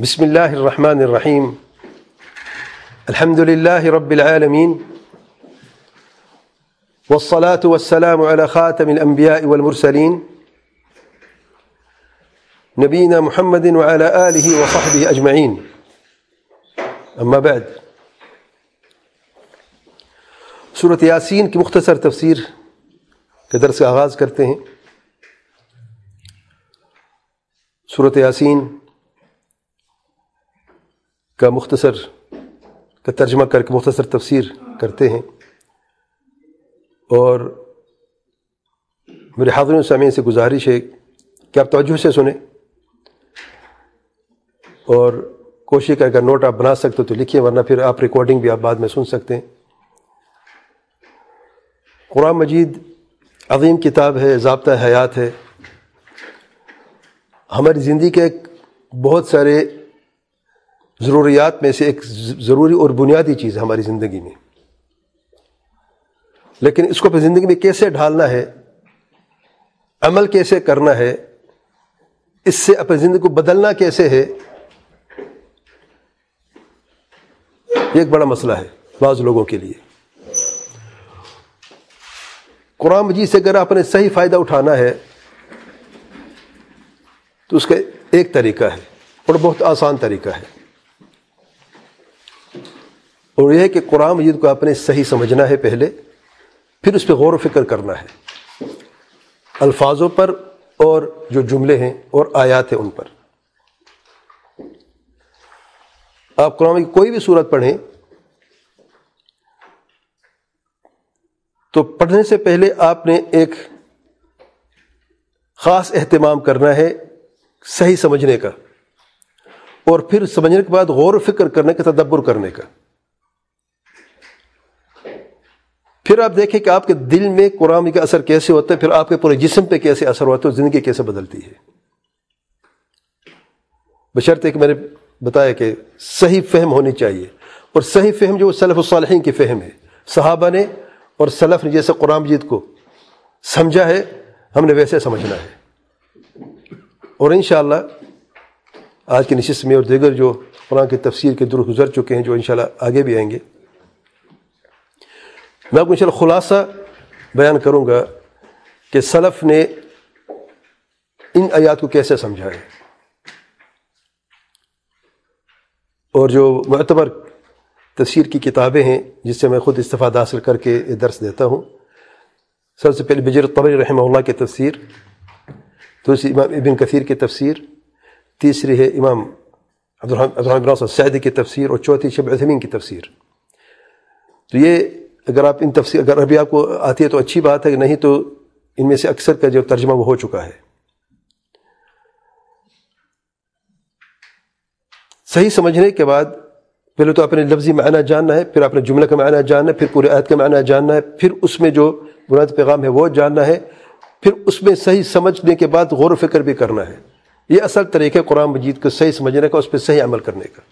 بسم الله الرحمن الرحيم الحمد لله رب العالمين والصلاة والسلام على خاتم الأنبياء والمرسلين نبينا محمد وعلى آله وصحبه أجمعين أما بعد سورة یاسین کی مختصر تفسیر کے درس کا آغاز کرتے ہیں۔ سورة یاسین کا ترجمہ کر کے مختصر تفسیر کرتے ہیں، اور میرے حاضرین و سامعین سے گزارش ہے کہ آپ توجہ سے سنیں، اور کوشش کریں اگر نوٹ آپ بنا سکتے تو لکھیے، ورنہ پھر آپ ریکارڈنگ بھی آپ بعد میں سن سکتے ہیں۔ قرآن مجید عظیم کتاب ہے، ضابطہ حیات ہے، ہماری زندگی کے بہت سارے ضروریات میں سے ایک ضروری اور بنیادی چیز ہے ہماری زندگی میں، لیکن اس کو اپنی زندگی میں کیسے ڈھالنا ہے، عمل کیسے کرنا ہے، اس سے اپنی زندگی کو بدلنا کیسے ہے، یہ ایک بڑا مسئلہ ہے بعض لوگوں کے لیے۔ قرآن مجید سے اگر آپ نے صحیح فائدہ اٹھانا ہے تو اس کا ایک طریقہ ہے اور بہت آسان طریقہ ہے، اور یہ ہے کہ قرآن مجید کو آپ نے صحیح سمجھنا ہے پہلے، پھر اس پہ غور و فکر کرنا ہے، الفاظوں پر اور جو جملے ہیں اور آیات ہیں ان پر۔ آپ قرآن کی کوئی بھی سورت پڑھیں تو پڑھنے سے پہلے آپ نے ایک خاص اہتمام کرنا ہے صحیح سمجھنے کا، اور پھر سمجھنے کے بعد غور و فکر کرنے کا، تدبر کرنے کا۔ پھر آپ دیکھیں کہ آپ کے دل میں قرآن کا اثر کیسے ہوتا ہے، پھر آپ کے پورے جسم پہ کیسے اثر ہوتا ہے، زندگی کیسے بدلتی ہے، بشرطے کہ میں نے بتایا کہ صحیح فہم ہونی چاہیے، اور صحیح فہم جو سلف الصالحین کی فہم ہے، صحابہ نے اور سلف نے جیسے قرآن مجید کو سمجھا ہے ہم نے ویسے سمجھنا ہے۔ اور انشاءاللہ آج کی نشست میں اور دیگر جو قرآن کی تفسیر کے دور گزر چکے ہیں، جو انشاءاللہ آگے بھی آئیں گے، میں آپ کو انشاءاللہ خلاصہ بیان کروں گا کہ سلف نے ان آیات کو کیسے سمجھا ہے، اور جو معتبر تفسیر کی کتابیں ہیں جس سے میں خود استفادہ حاصل کر کے درس دیتا ہوں۔ سب سے پہلے بجر الطبری رحمہ اللہ کی تفسیر، دوسری امام ابن کثیر کی تفسیر، تیسری ہے امام عبدالرحمن بن ناصر السعدی کی تفسیر، اور چوتھی شیخ عثیمین کی تفسیر۔ تو یہ اگر آپ ان تفسیر اگر ابھی آپ کو آتی ہے تو اچھی بات ہے، نہیں تو ان میں سے اکثر کا جو ترجمہ وہ ہو چکا ہے۔ صحیح سمجھنے کے بعد پہلے تو اپنے لفظی معنی جاننا ہے، پھر اپنے جملہ کا معنی جاننا ہے، پھر پورے آیت کا معنی جاننا ہے، پھر اس میں جو بنیادی پیغام ہے وہ جاننا ہے، پھر اس میں صحیح سمجھنے کے بعد غور و فکر بھی کرنا ہے۔ یہ اصل طریقہ ہے قرآن مجید کو صحیح سمجھنے کا، اس پہ صحیح عمل کرنے کا۔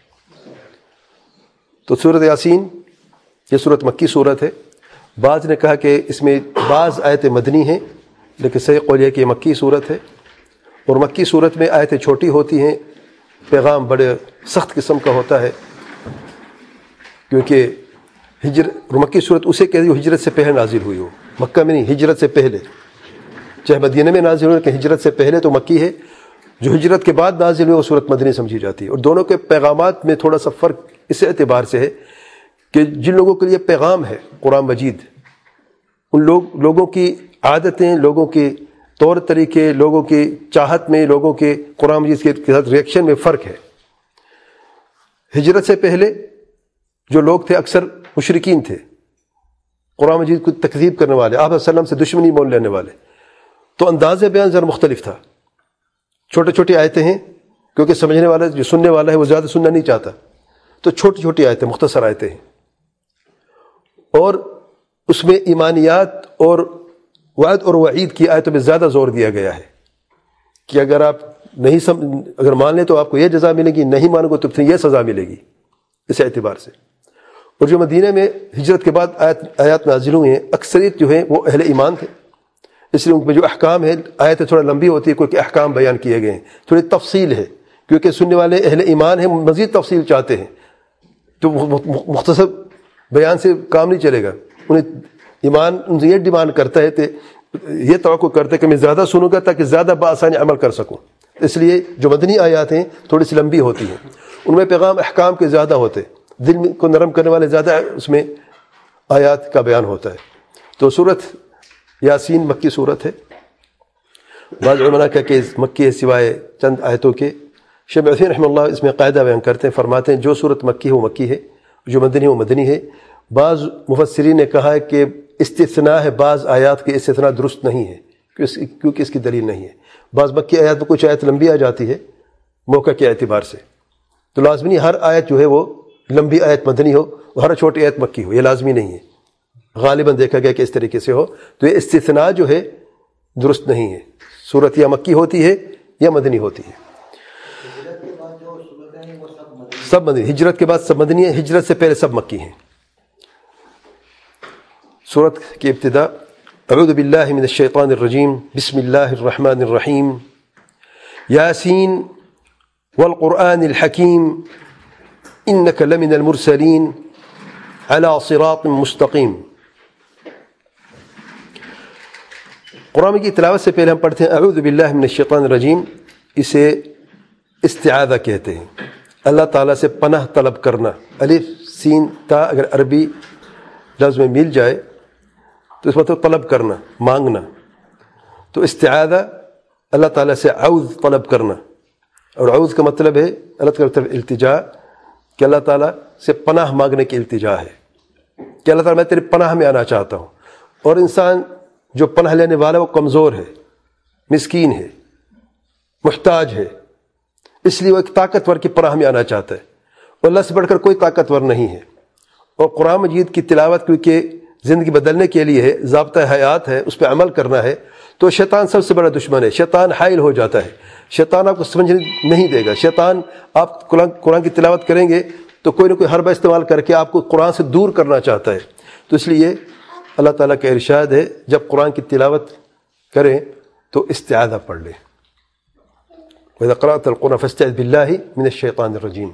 تو سورۃ یاسین یہ سورت مکی سورت ہے۔ بعض نے کہا کہ اس میں بعض آیتیں مدنی ہیں، لیکن صحیح قول یہ کہ یہ مکی سورت ہے، اور مکی سورت میں آیتیں چھوٹی ہوتی ہیں، پیغام بڑے سخت قسم کا ہوتا ہے، کیونکہ مکی صورت اسے کہتی ہے ہجرت سے پہلے نازل ہوئی ہو، مکہ میں نہیں، ہجرت سے پہلے، چاہے مدینہ میں نازل ہوئی کہ ہجرت سے پہلے تو مکی ہے، جو ہجرت کے بعد نازل ہوئی وہ صورت مدنی سمجھی جاتی ہے۔ اور دونوں کے پیغامات میں تھوڑا سا فرق اس اعتبار سے ہے کہ جن لوگوں کے لیے پیغام ہے قرآن مجید، ان لوگوں کی عادتیں، لوگوں کے طور طریقے، لوگوں کی چاہت میں، لوگوں کے قرآن مجید کے ساتھ ریئیکشن میں فرق ہے۔ ہجرت سے پہلے جو لوگ تھے اکثر مشرکین تھے، قرآن مجید کو تکذیب کرنے والے، آپ صلی اللہ علیہ وسلم سے دشمنی مول لینے والے، تو انداز بیان ذرا مختلف تھا۔ چھوٹی چھوٹی آیتیں ہیں، کیونکہ سمجھنے والا جو سننے والا ہے وہ زیادہ سننا نہیں چاہتا، تو چھوٹی چھوٹی آیتیں، مختصر آیتیں ہیں، اور اس میں ایمانیات اور وعد اور وعید کی آیتوں میں زیادہ زور دیا گیا ہے کہ اگر آپ اگر مان لیں تو آپ کو یہ جزا ملے گی، نہیں مانو گے تو پھر یہ سزا ملے گی، اس اعتبار سے۔ اور جو مدینہ میں ہجرت کے بعد آیات نازل ہوئی ہیں، اکثریت جو ہیں وہ اہل ایمان تھے، اس لیے ان میں جو احکام ہے، آیتیں تھوڑا لمبی ہوتی ہے، کوئی احکام بیان کیے گئے ہیں، تھوڑی تفصیل ہے کیونکہ سننے والے اہل ایمان ہیں، مزید تفصیل چاہتے ہیں، تو مختصر بیان سے کام نہیں چلے گا. انہیں ایمان ان سے یہ ڈیمانڈ کرتا ہے، یہ توقع کرتا ہے کہ میں زیادہ سنوں گا تاکہ زیادہ بآسانی عمل کر سکوں. اس لیے جو مدنی آیات ہیں تھوڑی سی لمبی ہوتی ہیں، ان میں پیغام احکام کے زیادہ ہوتے، دل کو نرم کرنے والے زیادہ اس میں آیات کا بیان ہوتا ہے. تو سورت یاسین مکی صورت ہے. بعض علماء کا کہ مکی ہے سوائے چند آیتوں کے. شیخ عثیمین رحمہ اللہ اس میں قاعدہ بیان کرتے ہیں، فرماتے ہیں جو صورت مکی ہے وہ مکی ہے، جو مدنی ہے وہ مدنی ہے. بعض مفسرین نے کہا ہے کہ استثناء ہے، بعض آیات کے استثناء درست نہیں ہے کیونکہ اس کی دلیل نہیں ہے. بعض مکی آیات میں کچھ آیت لمبی آ جاتی ہے موقع کے اعتبار سے، تو لازمی ہر آیت جو ہے وہ لمبی آیت مدنی ہو اور ہر چھوٹی آیت مکی ہو، یہ لازمی نہیں ہے. غالباً دیکھا گیا کہ اس طریقے سے ہو، تو یہ استثناء جو ہے درست نہیں ہے. صورت یا مکی ہوتی ہے یا مدنی ہوتی ہے. سب مدنی، ہجرت کے بعد سب مدنی ہے، ہجرت سے پہلے سب مکی ہیں. سورت کی ابتدا اعوذ باللہ من الشیطان الرجیم بسم اللہ الرحمن الرحیم یاسین والقرآن الحکیم انک لمن المرسلین علی صراط مستقیم. قرآن کی تلاوت سے پہلے ہم پڑھتے ہیں اعوذ باللہ من الشیطان الرجیم. اسے استعاذہ کہتے ہیں، اللہ تعالیٰ سے پناہ طلب کرنا. الف سین تا اگر عربی لفظ میں مل جائے تو اس مطلب طلب کرنا، مانگنا. تو استعاذہ اللہ تعالیٰ سے عوذ طلب کرنا، اور عوذ کا مطلب ہے اللہ تعالیٰ کی طرف التجا، کہ اللہ تعالیٰ سے پناہ مانگنے کی التجا ہے کہ اللہ تعالیٰ میں تیری پناہ میں آنا چاہتا ہوں. اور انسان جو پناہ لینے والا وہ کمزور ہے، مسکین ہے، محتاج ہے، اس لیے وہ ایک طاقتور کی پناہ میں آنا چاہتا ہے، اور اللہ سے بڑھ کر کوئی طاقتور نہیں ہے. اور قرآن مجید کی تلاوت کیونکہ زندگی بدلنے کے لیے ہے، ضابطہ حیات ہے، اس پہ عمل کرنا ہے، تو شیطان سب سے بڑا دشمن ہے. شیطان حائل ہو جاتا ہے، شیطان آپ کو سمجھ نہیں دے گا. شیطان آپ قرآن کی تلاوت کریں گے تو کوئی نہ کوئی حربہ استعمال کر کے آپ کو قرآن سے دور کرنا چاہتا ہے. تو اس لیے اللہ تعالیٰ کا ارشاد ہے جب قرآن کی تلاوت کریں تو استعاذہ پڑھ لیں. وَإِذَا قَرَأْتَ الْقُرْآنَ فَاسْتَعِذْ بِاللَّهِ مِنَ الشَّيْطَانِ الرَّجِيمِ.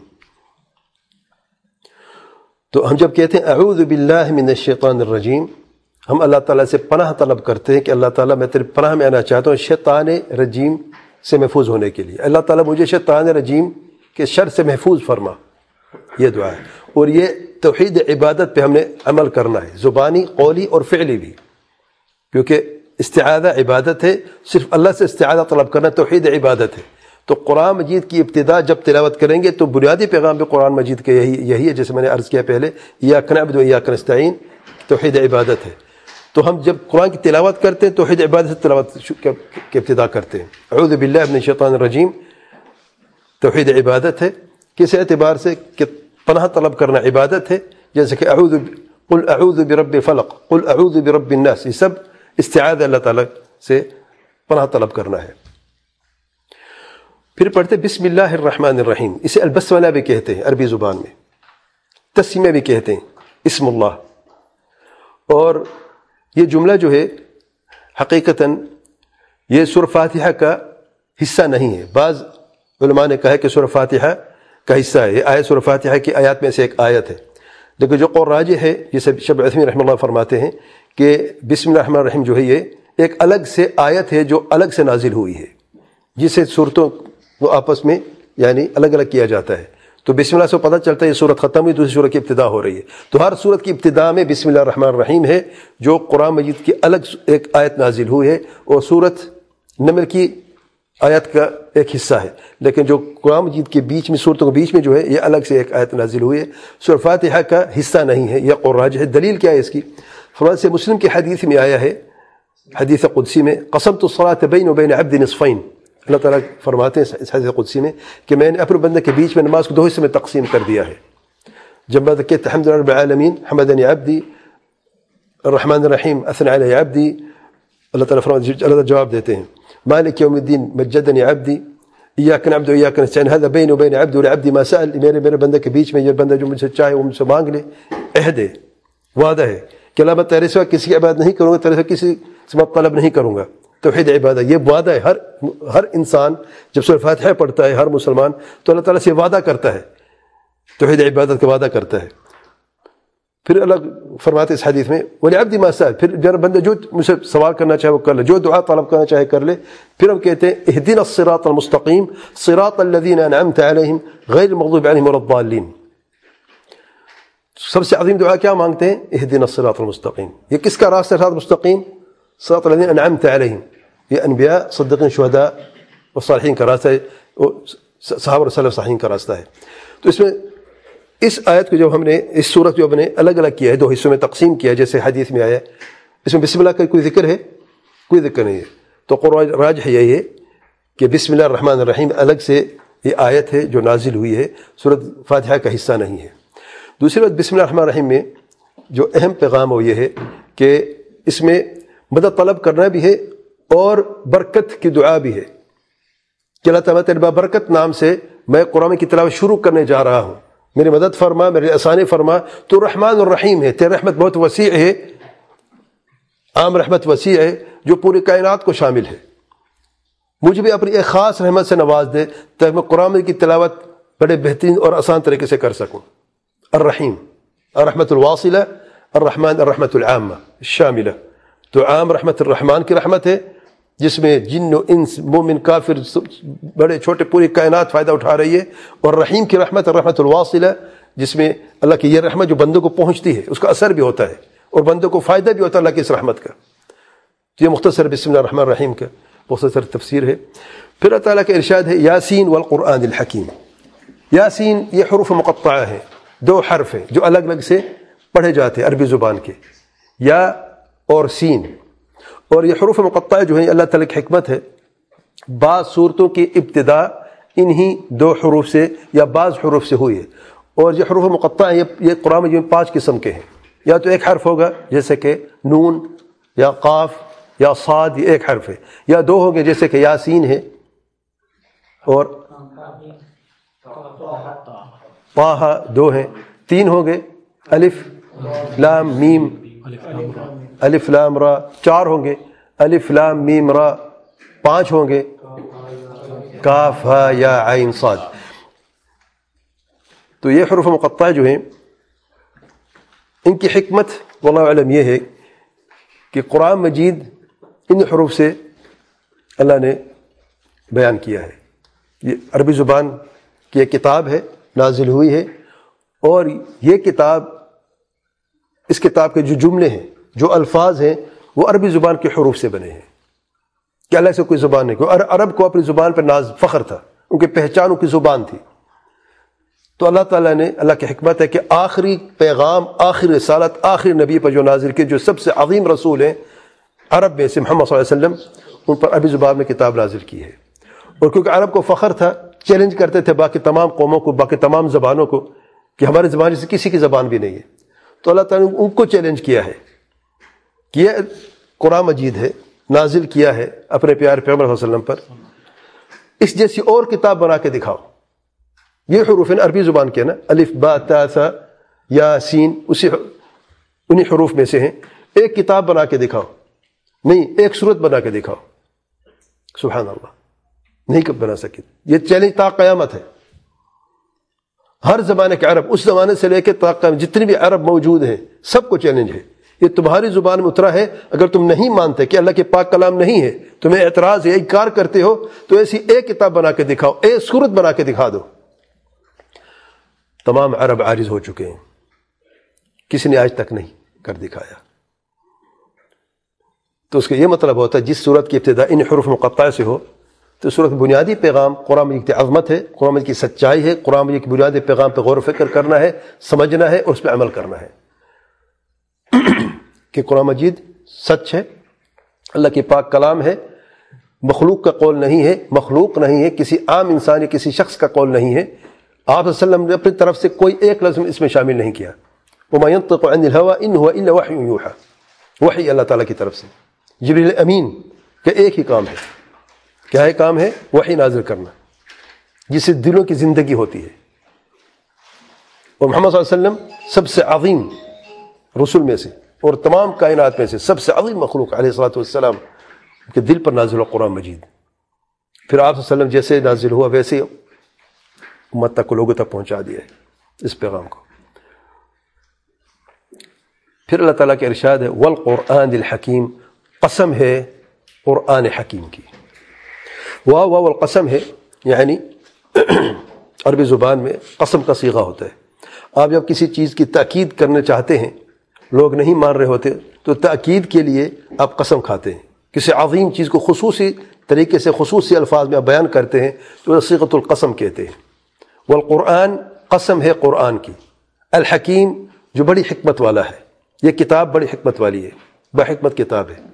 تو ہم جب کہتے ہیں اعوذ باللہ من الشیطان الرجیم، ہم اللہ تعالیٰ سے پناہ طلب کرتے ہیں کہ اللہ تعالیٰ میں تیرے پناہ میں آنا چاہتا ہوں شیطان رجیم سے محفوظ ہونے کے لیے. اللہ تعالیٰ مجھے شیطان رجیم کے شر سے محفوظ فرما، یہ دعا ہے. اور یہ توحید عبادت پہ ہم نے عمل کرنا ہے، زبانی، قولی اور فعلی بھی، کیونکہ استعاذہ عبادت ہے. صرف اللہ سے استعاذہ طلب کرنا توحید عبادت ہے. تو قرآن مجید کی ابتدا جب تلاوت کریں گے تو بنیادی پیغام پہ قرآن مجید کا یہی ہے، جیسے میں نے عرض کیا پہلے، ایاک نعبد و ایاک نستعین، توحید عبادت ہے. تو ہم جب قرآن کی تلاوت کرتے ہیں توحید عبادت سے تلاوت کی ابتدا کرتے ہیں. اعوذ باللہ من الشیطان الرجیم توحید عبادت ہے. کس اعتبار سے؟ کہ پناہ طلب کرنا عبادت ہے. جیسے کہ قل اعوذ برب فلق، قل اعوذ برب الناس، یہ سب استعاذہ اللہ تعالیٰ سے پناہ طلب کرنا ہے. پھر پڑھتے بسم اللہ الرحمن الرحیم. اسے البسملہ بھی کہتے ہیں عربی زبان میں، تسمیہ بھی کہتے ہیں، اسم اللہ. اور یہ جملہ جو ہے حقیقتاً یہ سورہ فاتحہ کا حصہ نہیں ہے. بعض علماء نے کہا ہے کہ سورہ فاتحہ کا حصہ ہے. یہ آیت سورہ فاتحہ کی آیات میں سے ایک آیت ہے، لیکن جو قول راجح ہے، جسے شیخ عثیمین رحمہ اللہ فرماتے ہیں کہ بسم اللہ الرحمن الرحیم جو ہے یہ ایک الگ سے آیت ہے جو الگ سے نازل ہوئی ہے، جسے صورتوں کو آپس میں یعنی الگ الگ کیا جاتا ہے. تو بسم اللہ سے پتہ چلتا ہے یہ صورت ختم ہوئی، دوسری صورت کی ابتدا ہو رہی ہے. تو ہر صورت کی ابتدا میں بسم اللہ الرحمن الرحیم ہے، جو قرآن مجید کی الگ ایک آیت نازل ہوئی ہے، اور صورت نمل کی آیت کا ایک حصہ ہے. لیکن جو قرآن مجید کے بیچ میں، صورتوں کے بیچ میں جو ہے یہ الگ سے ایک آیت نازل ہوئی ہے، سورہ فاتحہ کا حصہ نہیں ہے. یہ قول راجح ہے. دلیل کیا ہے اس کی؟ فرمان سے مسلم کی حدیث میں آیا ہے، حدیث قدسی میں، قسمت الصلاۃ بینی وبین عبد نصفین. اللہ تعالیٰ فرماتے ہیں اس حدیث قدسی میں کہ میں نے اپنے بندے کے بیچ میں نماز کو دو حصے میں تقسیم کر دیا ہے. جب میں کہتے الحمد للہ رب العالمین حمدنی عبدی الرحمن الرحیم اثنى علی عبدی، اللہ تعالیٰ فرماتے ہیں، اللہ جواب دیتے ہیں مالک یوم الدین مجدنی عبدی ایاک نعبد و ایاک نستعین هذا بینی وبین عبدی ولعبدی ما سأل. میرے بندے کے بیچ میں یہ بندہ جو مجھ سے چاہے وہ مجھ سے مانگ لے. عہد ہے، وعدہ ہے کہ اللہ میں تیرے سوا کسی کی عبادت نہیں کروں گا، تیرے سوا کسی سے طلب نہیں کروں گا توحید عبادت یہ وعدہ ہے. ہر انسان جب سورہ فاتحہ پڑھتا ہے، ہر مسلمان تو اللہ تعالیٰ سے وعدہ کرتا ہے، توحید عبادت کا وعدہ کرتا ہے. پھر اللہ فرماتے اس حدیث میں وَلِعَبْدِ مَا سَأَلَ، پھر جب بندہ جو مجھ سے سوال کرنا چاہے وہ کر لے، جو دعا طلب کرنا چاہے کر لے. پھر ہم کہتے ہیں اهدنا الصراط المستقیم صراط الذین انعمت علیہم غیر المغضوب علیہم ولا الضالین. سب سے عظیم دعا کیا مانگتے ہیں؟ اهدنا الصراط المستقیم. یہ کس کا راستہ ہے صراط مستقیم؟ صراط الذین انعمت علیہم، یہ انبیاء، صدیقین، شہداء اور صالحین کا راستہ ہے، صحابہ اور سلف صالحین کا راستہ ہے. تو اس میں اس آیت کو جب ہم نے اس صورت جو ہم نے الگ الگ کیا ہے، دو حصوں میں تقسیم کیا ہے جیسے حدیث میں آیا ہے، اس میں بسم اللہ کا کوئی ذکر ہے؟ کوئی ذکر نہیں ہے. تو قرآن راجح یہی ہے کہ بسم اللہ الرحمن الرحیم الگ سے یہ آیت ہے جو نازل ہوئی ہے، سورۃ فاتحہ کا حصہ نہیں ہے. دوسری بات، بسم اللہ الرحمن الرحیم میں جو اہم پیغام وہ یہ ہے کہ اس میں مدد طلب کرنا بھی ہے اور برکت کی دعا بھی ہے کہ اللہ تعالیٰ تیرے بابرکت نام سے میں قرآن کی تلاوت شروع کرنے جا رہا ہوں، میری مدد فرما، میرے آسانی فرما. تو رحمان الرحیم ہے، تیری رحمت بہت وسیع ہے، عام رحمت وسیع ہے جو پوری کائنات کو شامل ہے. مجھے بھی اپنی ایک خاص رحمت سے نواز دے تاکہ میں قرآن کی تلاوت بڑے بہترین اور آسان طریقے سے کر سکوں. الرحیم، الرحمت الواصلہ، الرحمن الرحمت العامہ الشاملہ. تو عام رحمت الرحمن کی رحمت ہے جس میں جن و انس، مومن، کافر، بڑے چھوٹے پوری کائنات فائدہ اٹھا رہی ہے. اور رحیم کی رحمت الرحمت الواصلہ جس میں اللہ کی یہ رحمت جو بندوں کو پہنچتی ہے، اس کا اثر بھی ہوتا ہے اور بندوں کو فائدہ بھی ہوتا ہے اللہ کی اس رحمت کا. یہ مختصر بسم اللہ الرحمن الرحیم کا مختصر تفسیر ہے. پھر اللہ تعالیٰ کا ارشاد ہے یاسین والقرآن الحکیم. یاسین یہ حروف مقطعہ ہیں، دو حرف ہیں جو الگ الگ سے پڑھے جاتے ہیں عربی زبان کے، یا اور سین. اور یہ حروف مقطعہ جو ہیں اللہ تعالیٰ کی حکمت ہے، بعض صورتوں کی ابتدا انہی دو حروف سے یا بعض حروف سے ہوئی ہے. اور یہ حروف مقطعہ ہیں یہ قرآن میں 5 قسم کے ہیں. یا تو ایک حرف ہوگا جیسے کہ نون یا قاف یا صاد، یہ ایک حرف ہے. یا دو ہوں گے جیسے کہ یاسین ہے اور طٰہٰ، دو ہیں. 3 ہوں گے الف لام میم، الف لام را. 4 ہوں گے الف لام میم را. 5 ہوں گے کاف ہا یا عین صاد. تو یہ حروف مقطعہ جو ہیں ان کی حکمت واللہ اعلم یہ ہے کہ قرآن مجید ان حروف سے اللہ نے بیان کیا ہے. یہ عربی زبان کی ایک کتاب ہے، نازل ہوئی ہے، اور یہ کتاب، اس کتاب کے جو جملے ہیں، جو الفاظ ہیں، وہ عربی زبان کے حروف سے بنے ہیں کہ اللہ سے کوئی زبان نہیں. عرب کو اپنی زبان پر ناز فخر تھا، ان کی پہچان ان کی زبان تھی. تو اللہ تعالیٰ نے، اللہ کی حکمت ہے کہ آخری پیغام، آخری رسالت، آخری نبی پر جو نازل کی، جو سب سے عظیم رسول ہیں عرب میں سے محمد صلی اللہ علیہ وسلم، ان پر عربی زبان میں کتاب نازل کی ہے. اور کیونکہ عرب کو فخر تھا، چیلنج کرتے تھے باقی تمام قوموں کو، باقی تمام زبانوں کو کہ ہماری زبان جیسے کسی کی زبان بھی نہیں ہے. تو اللہ تعالیٰ نے ان کو چیلنج کیا ہے کہ یہ قرآن مجید ہے، نازل کیا ہے اپنے پیارے پیغمبر صلی اللہ علیہ وسلم پر، اس جیسی اور کتاب بنا کے دکھاؤ. یہ حروف ہیں عربی زبان کے نا، الف با تا ثا یا سین، انہی حروف میں سے ہیں. ایک کتاب بنا کے دکھاؤ، نہیں ایک صورت بنا کے دکھاؤ. سبحان اللہ، نہیں کب بنا سکے. یہ چیلنج تا قیامت ہے. ہر زمانے کے عرب، اس زمانے سے لے کے تا قیامت جتنے بھی عرب موجود ہیں سب کو چیلنج ہے. یہ تمہاری زبان میں اترا ہے، اگر تم نہیں مانتے کہ اللہ کے پاک کلام نہیں ہے، تمہیں اعتراض ہے، انکار کرتے ہو، تو ایسی ایک کتاب بنا کے دکھاؤ، ایک صورت بنا کے دکھا دو. تمام عرب عاجز ہو چکے ہیں، کسی نے آج تک نہیں کر دکھایا. تو اس کا یہ مطلب ہوتا ہے جس صورت کی ابتدا ان حروف مقطعہ سے ہو تو صورت بنیادی پیغام قرآن مجید کی عظمت ہے، قرآن مجید کی سچائی ہے، قرآن مجید کی بنیادی پیغام پہ غور و فکر کرنا ہے، سمجھنا ہے اور اس پہ عمل کرنا ہے کہ قرآن مجید سچ ہے، اللہ کے پاک کلام ہے، مخلوق کا قول نہیں ہے، مخلوق نہیں ہے، کسی عام انسان یا کسی شخص کا قول نہیں ہے. آپ صلی اللہ علیہ وسلم نے اپنی طرف سے کوئی ایک لفظ اس میں شامل نہیں کیا. وما ينطق عن الهوى ان هو الا وحي يوحى، وحی اللہ تعالیٰ کی طرف سے. جبریل امین کا ایک ہی کام ہے، کیا ہے کام ہے؟ وحی نازل کرنا، جس سے دلوں کی زندگی ہوتی ہے. اور محمد صلی اللہ علیہ وسلم سب سے عظیم رسول میں سے اور تمام کائنات میں سے سب سے عظیم مخلوق علیہ الصلوۃ والسلام، کہ دل پر نازل ہوا قرآن مجید، پھر آپ صلی اللہ علیہ وسلم جیسے نازل ہوا ویسے امت تک کو، لوگوں تک پہنچا دیا ہے اس پیغام کو۔ پھر اللہ تعالیٰ کے ارشاد ہے والقرآن الحکیم، قسم ہے قرآن حکیم کی۔ واو والقسم ہے، یعنی عربی زبان میں قسم کا صیغہ ہوتا ہے۔ آپ جب کسی چیز کی تاکید کرنا چاہتے ہیں، لوگ نہیں مان رہے ہوتے، تو تاکید کے لیے آپ قسم کھاتے ہیں۔ کسی عظیم چیز کو خصوصی طریقے سے خصوصی الفاظ میں آپ بیان کرتے ہیں تو صیغۃ القسم کہتے ہیں۔ والقرآن، قسم ہے قرآن کی، الحکیم، جو بڑی حکمت والا ہے۔ یہ کتاب بڑی حکمت والی ہے، بحکمت کتاب ہے۔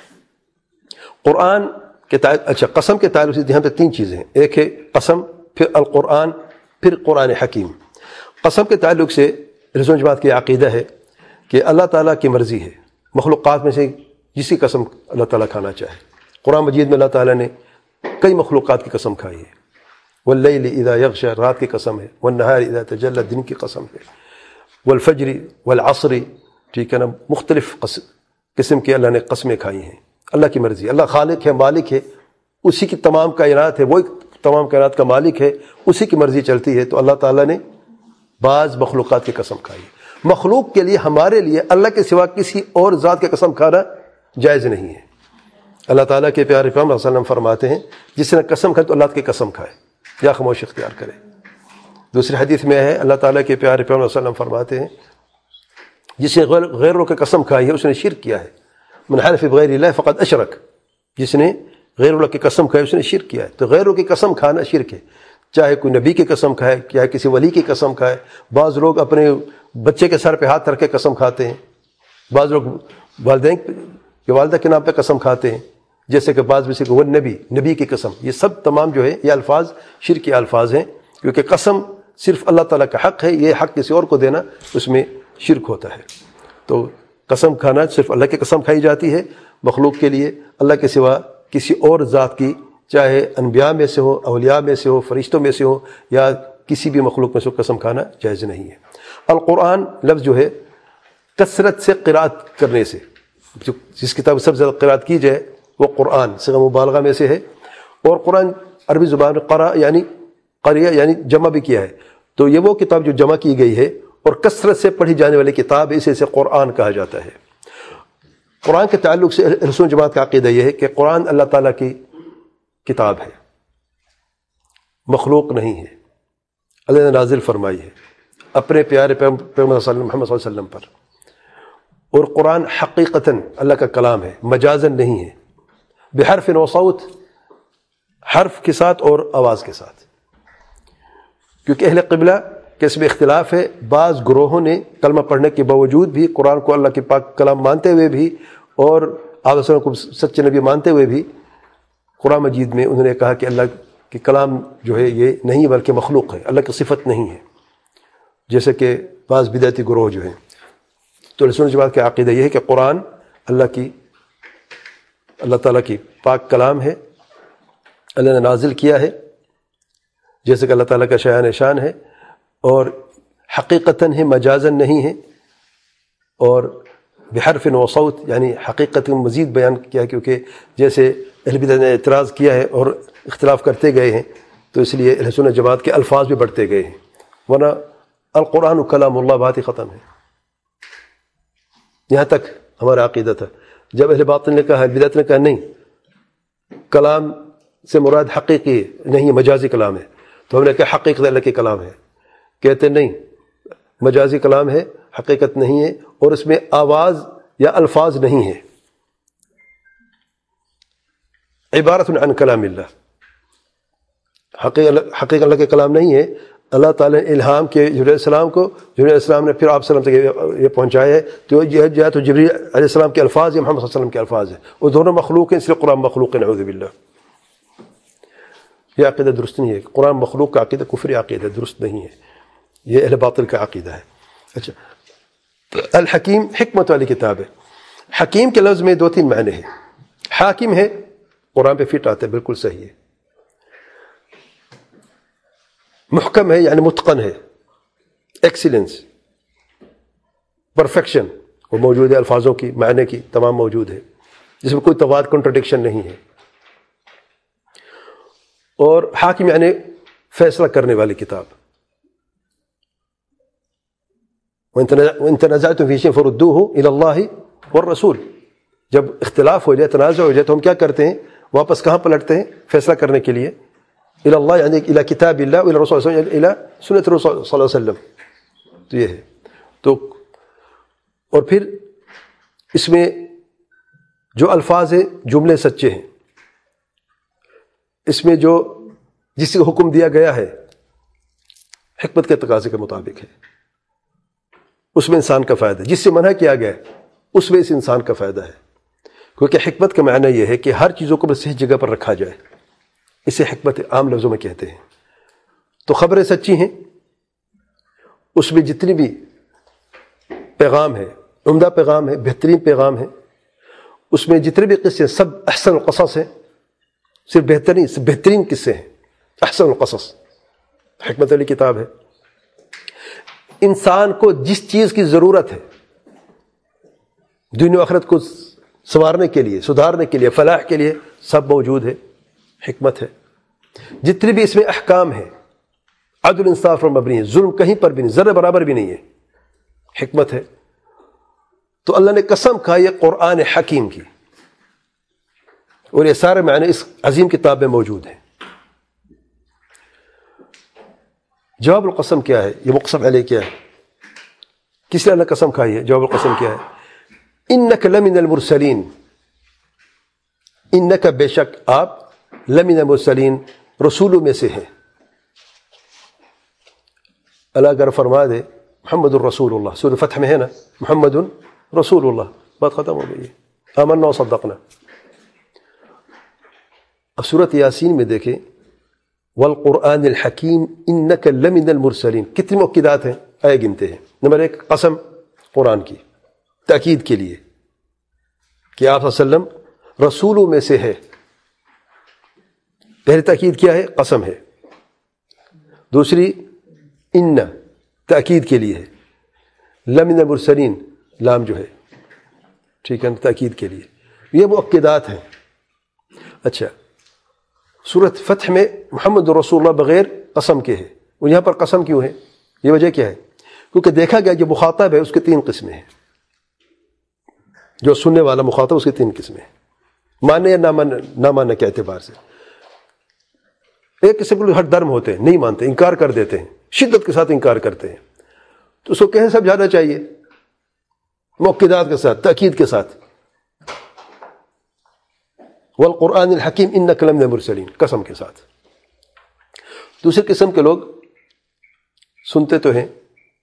قرآن کے اچھا، قسم کے تعلق سے یہاں پہ تین چیزیں ہیں، ایک ہے قسم، پھر القرآن، پھر قرآن حکیم۔ قسم کے تعلق سے اہل سنت جماعت کی عقیدہ ہے کہ اللہ تعالیٰ کی مرضی ہے، مخلوقات میں سے جسی قسم اللہ تعالیٰ کھانا چاہے۔ قرآن مجید میں اللہ تعالیٰ نے کئی مخلوقات کی قسم کھائی ہے۔ واللیل اذا یغشی، رات کی قسم ہے، والنہار اذا تجلی، دن کی قسم ہے، والفجر والعصر، ٹھیک ہے نا، مختلف قسم کے اللہ نے قسمیں کھائی ہیں۔ اللہ کی مرضی، اللہ خالق ہے، مالک ہے، اسی کی تمام کائنات ہے، وہی تمام کائنات کا مالک ہے، اسی کی مرضی چلتی ہے، تو اللہ تعالیٰ نے بعض مخلوقات کی قسم کھائی ہے۔ مخلوق کے لیے، ہمارے لیے اللہ کے سوا کسی اور ذات کی قسم کھانا جائز نہیں ہے۔ اللہ تعالیٰ کے پیارے پیغمبر صلی اللہ علیہ وسلم فرماتے ہیں جس نے قسم کھائے تو اللہ کی قسم کھائے یا خاموش اختیار کرے۔ دوسری حدیث میں ہے اللہ تعالیٰ کے پیارے پیغمبر صلی اللہ علیہ وسلم فرماتے ہیں جس نے غیروں کی قسم کھائی ہے اس نے شرک کیا ہے۔ من حلف بغیر اللہ فقد اشرک، جس نے غیر اللہ کی قسم کھائی اس نے شرک کیا ہے۔ تو غیروں کی قسم کھانا شرک ہے، چاہے کوئی نبی کی قسم کھائے، چاہے کسی ولی کی قسم کھائے۔ بعض لوگ اپنے بچے کے سر پہ ہاتھ رکھ کے قسم کھاتے ہیں، بعض لوگ والدین کے والدہ کے نام پہ قسم کھاتے ہیں، جیسے کہ بعض میں سے وہ نبی کی قسم۔ یہ سب تمام جو ہے یہ الفاظ شرک کے الفاظ ہیں، کیونکہ قسم صرف اللہ تعالیٰ کا حق ہے، یہ حق کسی اور کو دینا اس میں شرک ہوتا ہے۔ تو قسم کھانا صرف اللہ کی قسم کھائی جاتی ہے، مخلوق کے لیے اللہ کے سوا کسی اور ذات کی، چاہے انبیاء میں سے ہو، اولیاء میں سے ہو، فرشتوں میں سے ہو، یا کسی بھی مخلوق میں سے قسم کھانا جائز نہیں ہے۔ القرآن لفظ جو ہے کثرت سے قرأت کرنے سے، جس کتاب سب سے زیادہ قرأت کی جائے وہ قرآن صیغہ مبالغہ میں سے ہے، اور قرآن عربی زبان میں قرأ یعنی قریہ یعنی جمع بھی کیا ہے، تو یہ وہ کتاب جو جمع کی گئی ہے اور کثرت سے پڑھی جانے والی کتاب ہے، اسے قرآن کہا جاتا ہے۔ قرآن کے تعلق سے اہل سنت جماعت کا عقیدہ یہ ہے کہ قرآن اللہ تعالیٰ کی کتاب ہے، مخلوق نہیں ہے، اللہ نے نازل فرمائی ہے اپنے پیارے پیغمبر محمد صلی اللہ علیہ وسلم پر، اور قرآن حقیقتاً اللہ کا کلام ہے، مجازاً نہیں ہے، بحرف و صوت، حرف کے ساتھ اور آواز کے ساتھ۔ کیونکہ اہل قبلہ کے اس میں اختلاف ہے، بعض گروہوں نے کلمہ پڑھنے کے باوجود بھی قرآن کو اللہ کے پاک کلام مانتے ہوئے بھی اور آپ وسلم کو سچے نبی مانتے ہوئے بھی قرآن مجید میں انہوں نے کہا کہ اللہ کے کلام جو ہے یہ نہیں بلکہ مخلوق ہے، اللہ کی صفت نہیں ہے، جیسے کہ بعض بدعتی گروہ جو ہیں۔ تو اہل سنت جماعت کا عقیدہ یہ ہے کہ قرآن اللہ تعالیٰ کی پاک کلام ہے، اللہ نے نازل کیا ہے، جیسے کہ اللہ تعالیٰ کا شان ہے، اور حقیقتاً ہے، مجازاً نہیں ہے، اور بحرف و صوت یعنی حقیقت مزید بیان کیا، کیونکہ جیسے اہل بدعت نے اعتراض کیا ہے اور اختلاف کرتے گئے ہیں، تو اس لیے اہل سنت جماعت کے الفاظ بھی بڑھتے گئے ہیں، ورنہ القرآن کلام اللہ بات ہی ختم ہے۔ یہاں تک ہمارا عقیدہ تھا۔ جب اہل باطل نے کہا، اہل بدعت نے کہا نہیں، کلام سے مراد حقیقی ہے، نہیں مجازی کلام ہے، تو ہم نے کہا حقیقت اللہ کے کلام ہے، کہتے نہیں مجازی کلام ہے، حقیقت نہیں ہے، اور اس میں آواز یا الفاظ نہیں ہے، عبارت عن کلام اللہ، حقیقت اللہ کے کلام نہیں ہے۔ اللہ تعالیٰ نے الہام کے جبریل علیہ السلام کو، جبریل علیہ السلام نے پھر آپ صلی اللہ علیہ وسلم تک یہ پہنچایا ہے، تو یہ تو جبریل علیہ السلام کے الفاظ یا محمد صلی اللہ علیہ وسلم کے الفاظ ہیں، وہ دونوں مخلوق ہیں، اس لیے قرآن مخلوق ہے، نعوذ باللہ۔ یہ عقیدہ درست نہیں ہے، قرآن مخلوق کا عقیدہ کفری عقیدہ درست نہیں ہے، یہ اہل باطل کا عقیدہ ہے۔ اچھا، الحکیم حکمت والی کتاب ہے۔ حکیم کے لفظ میں 2-3 معنی ہیں۔ حاکم ہے، قرآن پہ فٹ آتا ہے، بالکل صحیح ہے۔ محکم ہے یعنی متقن ہے، ایکسیلنس، پرفیکشن وہ موجود ہے، الفاظوں کی معنی کی تمام موجود ہے۔ جس میں کوئی تضاد کنٹرڈکشن نہیں ہے. اور حاکم یعنی فیصلہ کرنے والی کتاب. وَإِن تَنَازَعْتُمْ فِي شَيْءٍ فَرُدُّوهُ إِلَى اللَّهِ وَالرَّسُولِ. جب اختلاف ہو جائے، تنازع ہو جائے، تو ہم کیا کرتے ہیں؟ واپس کہاں پلٹتے ہیں فیصلہ کرنے کے لیے؟ إِلَى اللَّهِ یعنی إِلَى كِتَابِ اللَّهِ وإلى رسول صلی اللہ علیہ وسلم، إلى سنت رسول صلی اللہ علیہ وسلم. تو یہ ہے. تو اور پھر اس میں جو الفاظ ہیں جملے سچے ہیں. اس میں جو جس کو حکم دیا گیا ہے حکمت کے تقاضے کے مطابق ہے، اس میں انسان کا فائدہ ہے. جس سے منع کیا گیا ہے اس میں اس انسان کا فائدہ ہے. کیونکہ حکمت کا معنی یہ ہے کہ ہر چیزوں کو صحیح جگہ پر رکھا جائے. اسے حکمت عام لفظوں میں کہتے ہیں. تو خبریں سچی ہیں، اس میں جتنی بھی پیغام ہے، عمدہ پیغام ہے، بہترین پیغام ہے. اس میں جتنے بھی قصے سب احسن القصص ہیں، صرف بہترین قصے ہیں. احسن القصص حکمت والی کتاب ہے. انسان کو جس چیز کی ضرورت ہے دنیا و آخرت کو سنوارنے کے لیے، سدھارنے کے لیے، فلاح کے لیے، سب موجود ہے. حکمت ہے. جتنے بھی اس میں احکام ہیں عدل انصاف پر مبنی ہے، ظلم کہیں پر بھی نہیں، ذرہ برابر بھی نہیں ہے. حکمت ہے. تو اللہ نے قسم کھائی ہے قرآن حکیم کی، اور یہ سارے معنی اس عظیم کتاب میں موجود ہیں. جواب القسم کیا ہے؟ یہ مقسم علیہ کیا ہے؟ کس نے اللہ قسم کھائی ہے؟ جواب القسم کیا ہے؟ انک لمن المرسلین، انک بے شک آپ، لمن المرسلین رسولوں میں سے ہیں. اللہ اگر فرما دے محمد الرسول اللہ، سورہ فتح میں ہے نا، محمد رسول اللہ، بات ختم ہو گئی. آمنا وصدقنا. اب سورۃ یاسین میں دیکھیں والقرآن الحکیم انک لمن المرسلین، کتنی مؤکدات ہیں؟ آئے گنتے ہیں. نمبر 1 قسم قرآن کی تاکید کے لیے کہ آپ صلی اللہ علیہ وسلم رسولوں میں سے ہے. پہلی تاکید کیا ہے؟ قسم ہے. دوسری ان تاکید کے لیے ہے. لمن المرسلین لام جو ہے ٹھیک ہے تاکید کے لیے. یہ مؤکدات ہیں. اچھا، سورۃ فتح میں محمد رسول اللہ بغیر قسم کے ہے، اور یہاں پر قسم کیوں ہے؟ یہ وجہ کیا ہے؟ کیونکہ دیکھا گیا جو مخاطب ہے اس کے 3 قسمیں ہیں. جو سننے والا مخاطب اس کی 3 قسمیں ہیں، ماننے یا نہ ماننے کے اعتبار سے. ایک قسم کے لوگ ہٹ درم ہوتے ہیں، نہیں مانتے، انکار کر دیتے ہیں، شدت کے ساتھ انکار کرتے ہیں. تو اس کو کیسے سمجھانا چاہیے؟ مؤکدات کے ساتھ، تاکید کے ساتھ. والقرآن الحکیم انک لمن المرسلین، قسم کے ساتھ. دوسری قسم کے لوگ سنتے تو ہیں،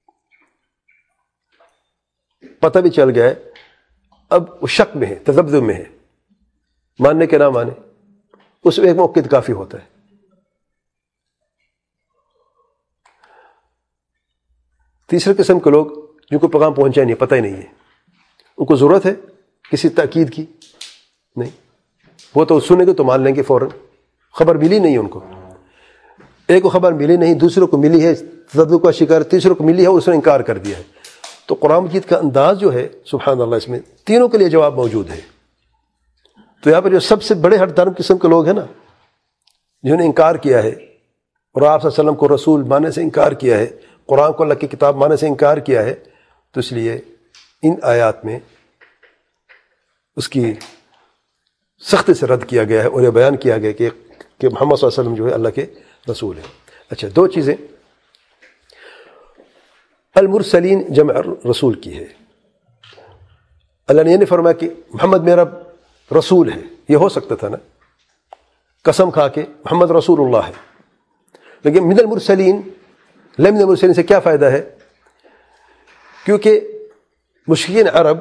پتہ بھی چل گیا ہے، اب وہ شک میں ہے، تذبذب میں ہے، ماننے کے نہ مانے، اس میں ایک مؤکد کافی ہوتا ہے. تیسرے قسم کے لوگ جن کو پیغام پہنچا نہیں، پتہ ہی نہیں ہے، ان کو ضرورت ہے کسی تاکید کی نہیں، وہ تو سنیں گے تو مان لیں گے فوراً. خبر ملی نہیں ان کو، ایک کو خبر ملی نہیں، دوسروں کو ملی ہے تذبذب کا شکار، تیسروں کو ملی ہے اس نے انکار کر دیا ہے. تو قرآن مجید کا انداز جو ہے سبحان اللہ، اس میں تینوں کے لیے جواب موجود ہے. تو یہاں پر جو سب سے بڑے ہٹ درم قسم کے لوگ ہیں نا، جنہوں نے انکار کیا ہے اور آپ صلی اللہ علیہ وسلم کو رسول ماننے سے انکار کیا ہے، قرآن کو اللہ کی کتاب ماننے سے انکار کیا ہے، تو اس لیے ان آیات میں اس کی سختی سے رد کیا گیا ہے اور یہ بیان کیا گیا کہ محمد صلی اللہ علیہ وسلم جو ہے اللہ کے رسول ہیں. اچھا، 2 چیزیں. المرسلین جمع رسول کی ہے. اللہ نے یہ نہیں فرمایا کہ محمد میرا رسول ہے، یہ ہو سکتا تھا نا، قسم کھا کے محمد رسول اللہ ہے. لیکن من المرسلین، لمن المرسلین سے کیا فائدہ ہے؟ کیونکہ مشرکین عرب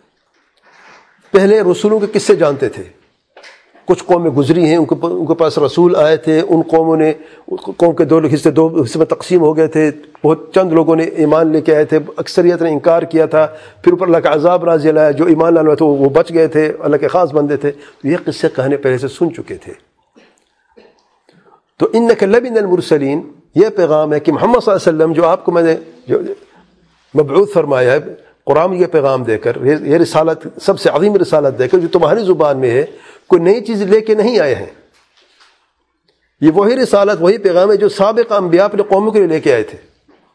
پہلے رسولوں کے قصے جانتے تھے. کچھ قومیں گزری ہیں، ان کے پاس رسول آئے تھے، ان قوموں نے، قوم کے 2 حصے میں تقسیم ہو گئے تھے. بہت چند لوگوں نے ایمان لے کے آئے تھے، اکثریت نے انکار کیا تھا. پھر اوپر اللہ کا عذاب نازل آیا، جو ایمان لانے والے تھے وہ بچ گئے تھے، اللہ کے خاص بندے تھے. تو یہ قصے کہانی پہلے سے سن چکے تھے. تو انک لمن المرسلین، یہ پیغام ہے کہ محمد صلی اللہ علیہ وسلم جو آپ کو میں نے جو مبعوث فرمایا ہے، قرآن یہ پیغام دے کر، یہ رسالت سب سے عظیم رسالت دے کر جو تمہاری زبان میں ہے، کوئی نئی چیز لے کے نہیں آئے ہیں. یہ وہی رسالت، وہی پیغام ہے جو سابق انبیاء اپنے قوموں کے لیے لے کے آئے تھے.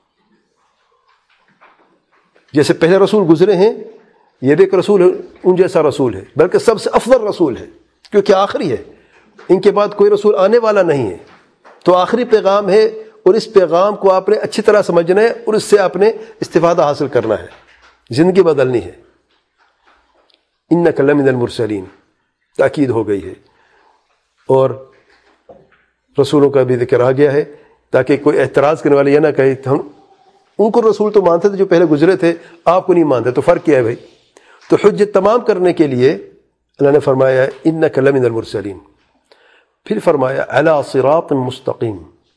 جیسے پہلے رسول گزرے ہیں، یہ بھی ایک رسول ہے، ان جیسا رسول ہے، بلکہ سب سے افضل رسول ہے کیونکہ آخری ہے. ان کے بعد کوئی رسول آنے والا نہیں ہے، تو آخری پیغام ہے، اور اس پیغام کو آپ نے اچھی طرح سمجھنا ہے اور اس سے آپ نے استفادہ حاصل کرنا ہے، زندگی بدلنی ہے. انک لمن المرسلین تاکید ہو گئی ہے، اور رسولوں کا بھی ذکر آ گیا ہے تاکہ کوئی اعتراض کرنے والے یہ نہ کہے ہم ان کو رسول تو مانتے تھے جو پہلے گزرے تھے، آپ کو نہیں مانتے، تو فرق کیا ہے بھائی؟ تو حجت تمام کرنے کے لیے اللہ نے فرمایا انک لمن المرسلین. پھر فرمایا علی صراط مستقیم.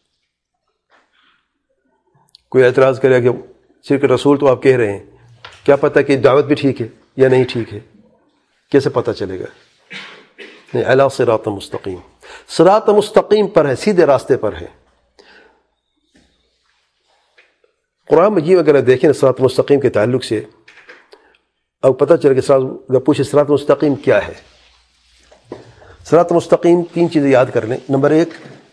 کوئی اعتراض کرے کہ صرف رسول تو آپ کہہ رہے ہیں، کیا پتہ کہ دعوت بھی ٹھیک ہے یا نہیں ٹھیک ہے، کیسے پتہ چلے گا؟ نہیں، علی صراط مستقیم، صراط مستقیم پر ہے، سیدھے راستے پر ہے. قرآن مجید اگر دیکھیں صراط مستقیم کے تعلق سے، اب پتہ چلے کہ اگر پوچھے صراط مستقیم کیا ہے. صراط مستقیم تین چیزیں یاد کر لیں. نمبر 1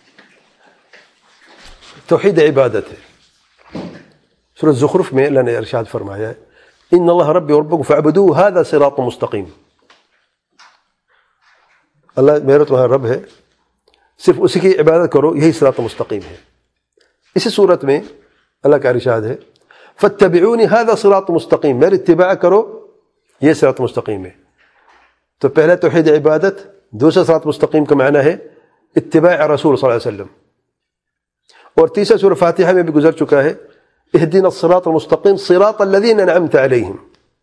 توحید عبادت ہے. سورۃ زخرف میں اللہ نے ارشاد فرمایا ہے ان اللہ ربی وربکم فاعبدوہ ھذا صراط مستقیم. اللہ میرا تمہارا رب ہے، صرف اسی کی عبادت کرو، یہی صراط مستقیم ہے. اسی صورت میں اللہ کا ارشاد ہے فاتبعونی ھذا صراط مستقیم، میری اتباع کرو، یہ صراط مستقیم ہے. تو پہلا توحید عبادت، دوسرا صراط مستقیم کا معنی ہے اتباع رسول صلی اللہ علیہ وسلم، اور تیسرا سورہ فاتحہ میں بھی گزر چکا ہے اہدنا الصراط المستقیم صراط الذین انعمت علیہم.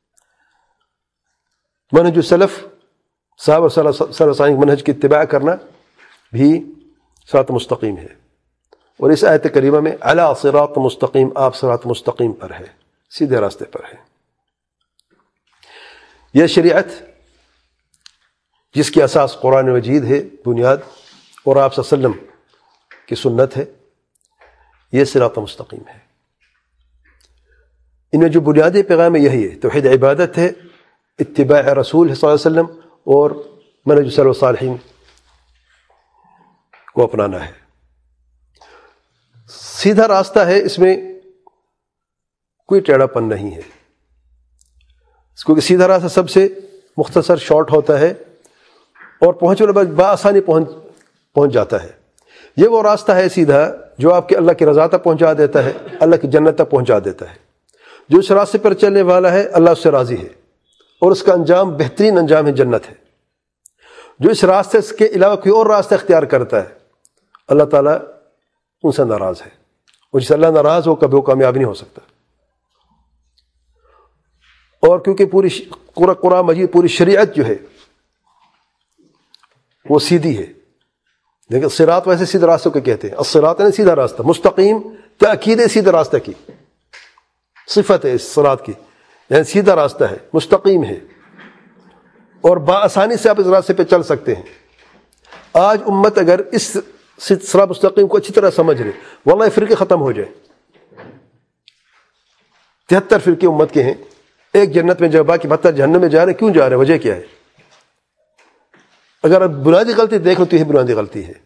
منہج السلف، صحابہ صلی اللہ علیہ وسلم منہج کی اتباع کرنا بھی صراط مستقیم ہے. اور اس آیت کریمہ میں علی صراط مستقیم، آپ صراط مستقیم پر ہے، سیدھے راستے پر ہے. یہ شریعت جس کی اساس قرآن مجید ہے، بنیاد، اور آپ صلی اللہ علیہ وسلم کی سنت ہے، یہ صراط مستقیم ہے. ان میں جو بنیادی پیغام ہے یہی ہے، توحید عبادت ہے، اتباع رسول صلی اللہ علیہ وسلم، اور منہج سلف صالحین کو اپنانا ہے. سیدھا راستہ ہے، اس میں کوئی ٹیڑھا پن نہیں ہے، کیونکہ سیدھا راستہ سب سے مختصر شارٹ ہوتا ہے اور پہنچنے بعد بآسانی پہنچ جاتا ہے. یہ وہ راستہ ہے سیدھا جو آپ کے اللہ کی رضا تک پہنچا دیتا ہے، اللہ کی جنت تک پہنچا دیتا ہے. جو اس راستے پر چلنے والا ہے اللہ اس سے راضی ہے، اور اس کا انجام بہترین انجام ہے، جنت ہے. جو اس راستے کے علاوہ کوئی اور راستہ اختیار کرتا ہے اللہ تعالیٰ ان سے ناراض ہے، اور جس اللہ ناراض ہو کبھی وہ کامیاب نہیں ہو سکتا. اور کیونکہ پورا قرآن مجید، پوری شریعت جو ہے وہ سیدھی ہے. لیکن صراط ویسے سیدھے راستوں کو کہتے ہیں، الصراط یعنی سیدھا راستہ، مستقیم تاکید ہے سیدھے راستے کی، صفت ہے اس صراط کی، یعنی سیدھا راستہ ہے، مستقیم ہے، اور بآسانی سے آپ اس راستے پہ چل سکتے ہیں. آج امت اگر اس صراط مستقیم کو اچھی طرح سمجھ لے، واللہ فرقے ختم ہو جائے. 73 فرقے امت کے ہیں، ایک جنت میں جا، باقی 72 جہنم میں جا رہے ہیں. کیوں جا رہے ہیں؟ وجہ کیا ہے؟ اگر آپ بنیادی غلطی دیکھ لو تو یہ بنیادی غلطی ہے.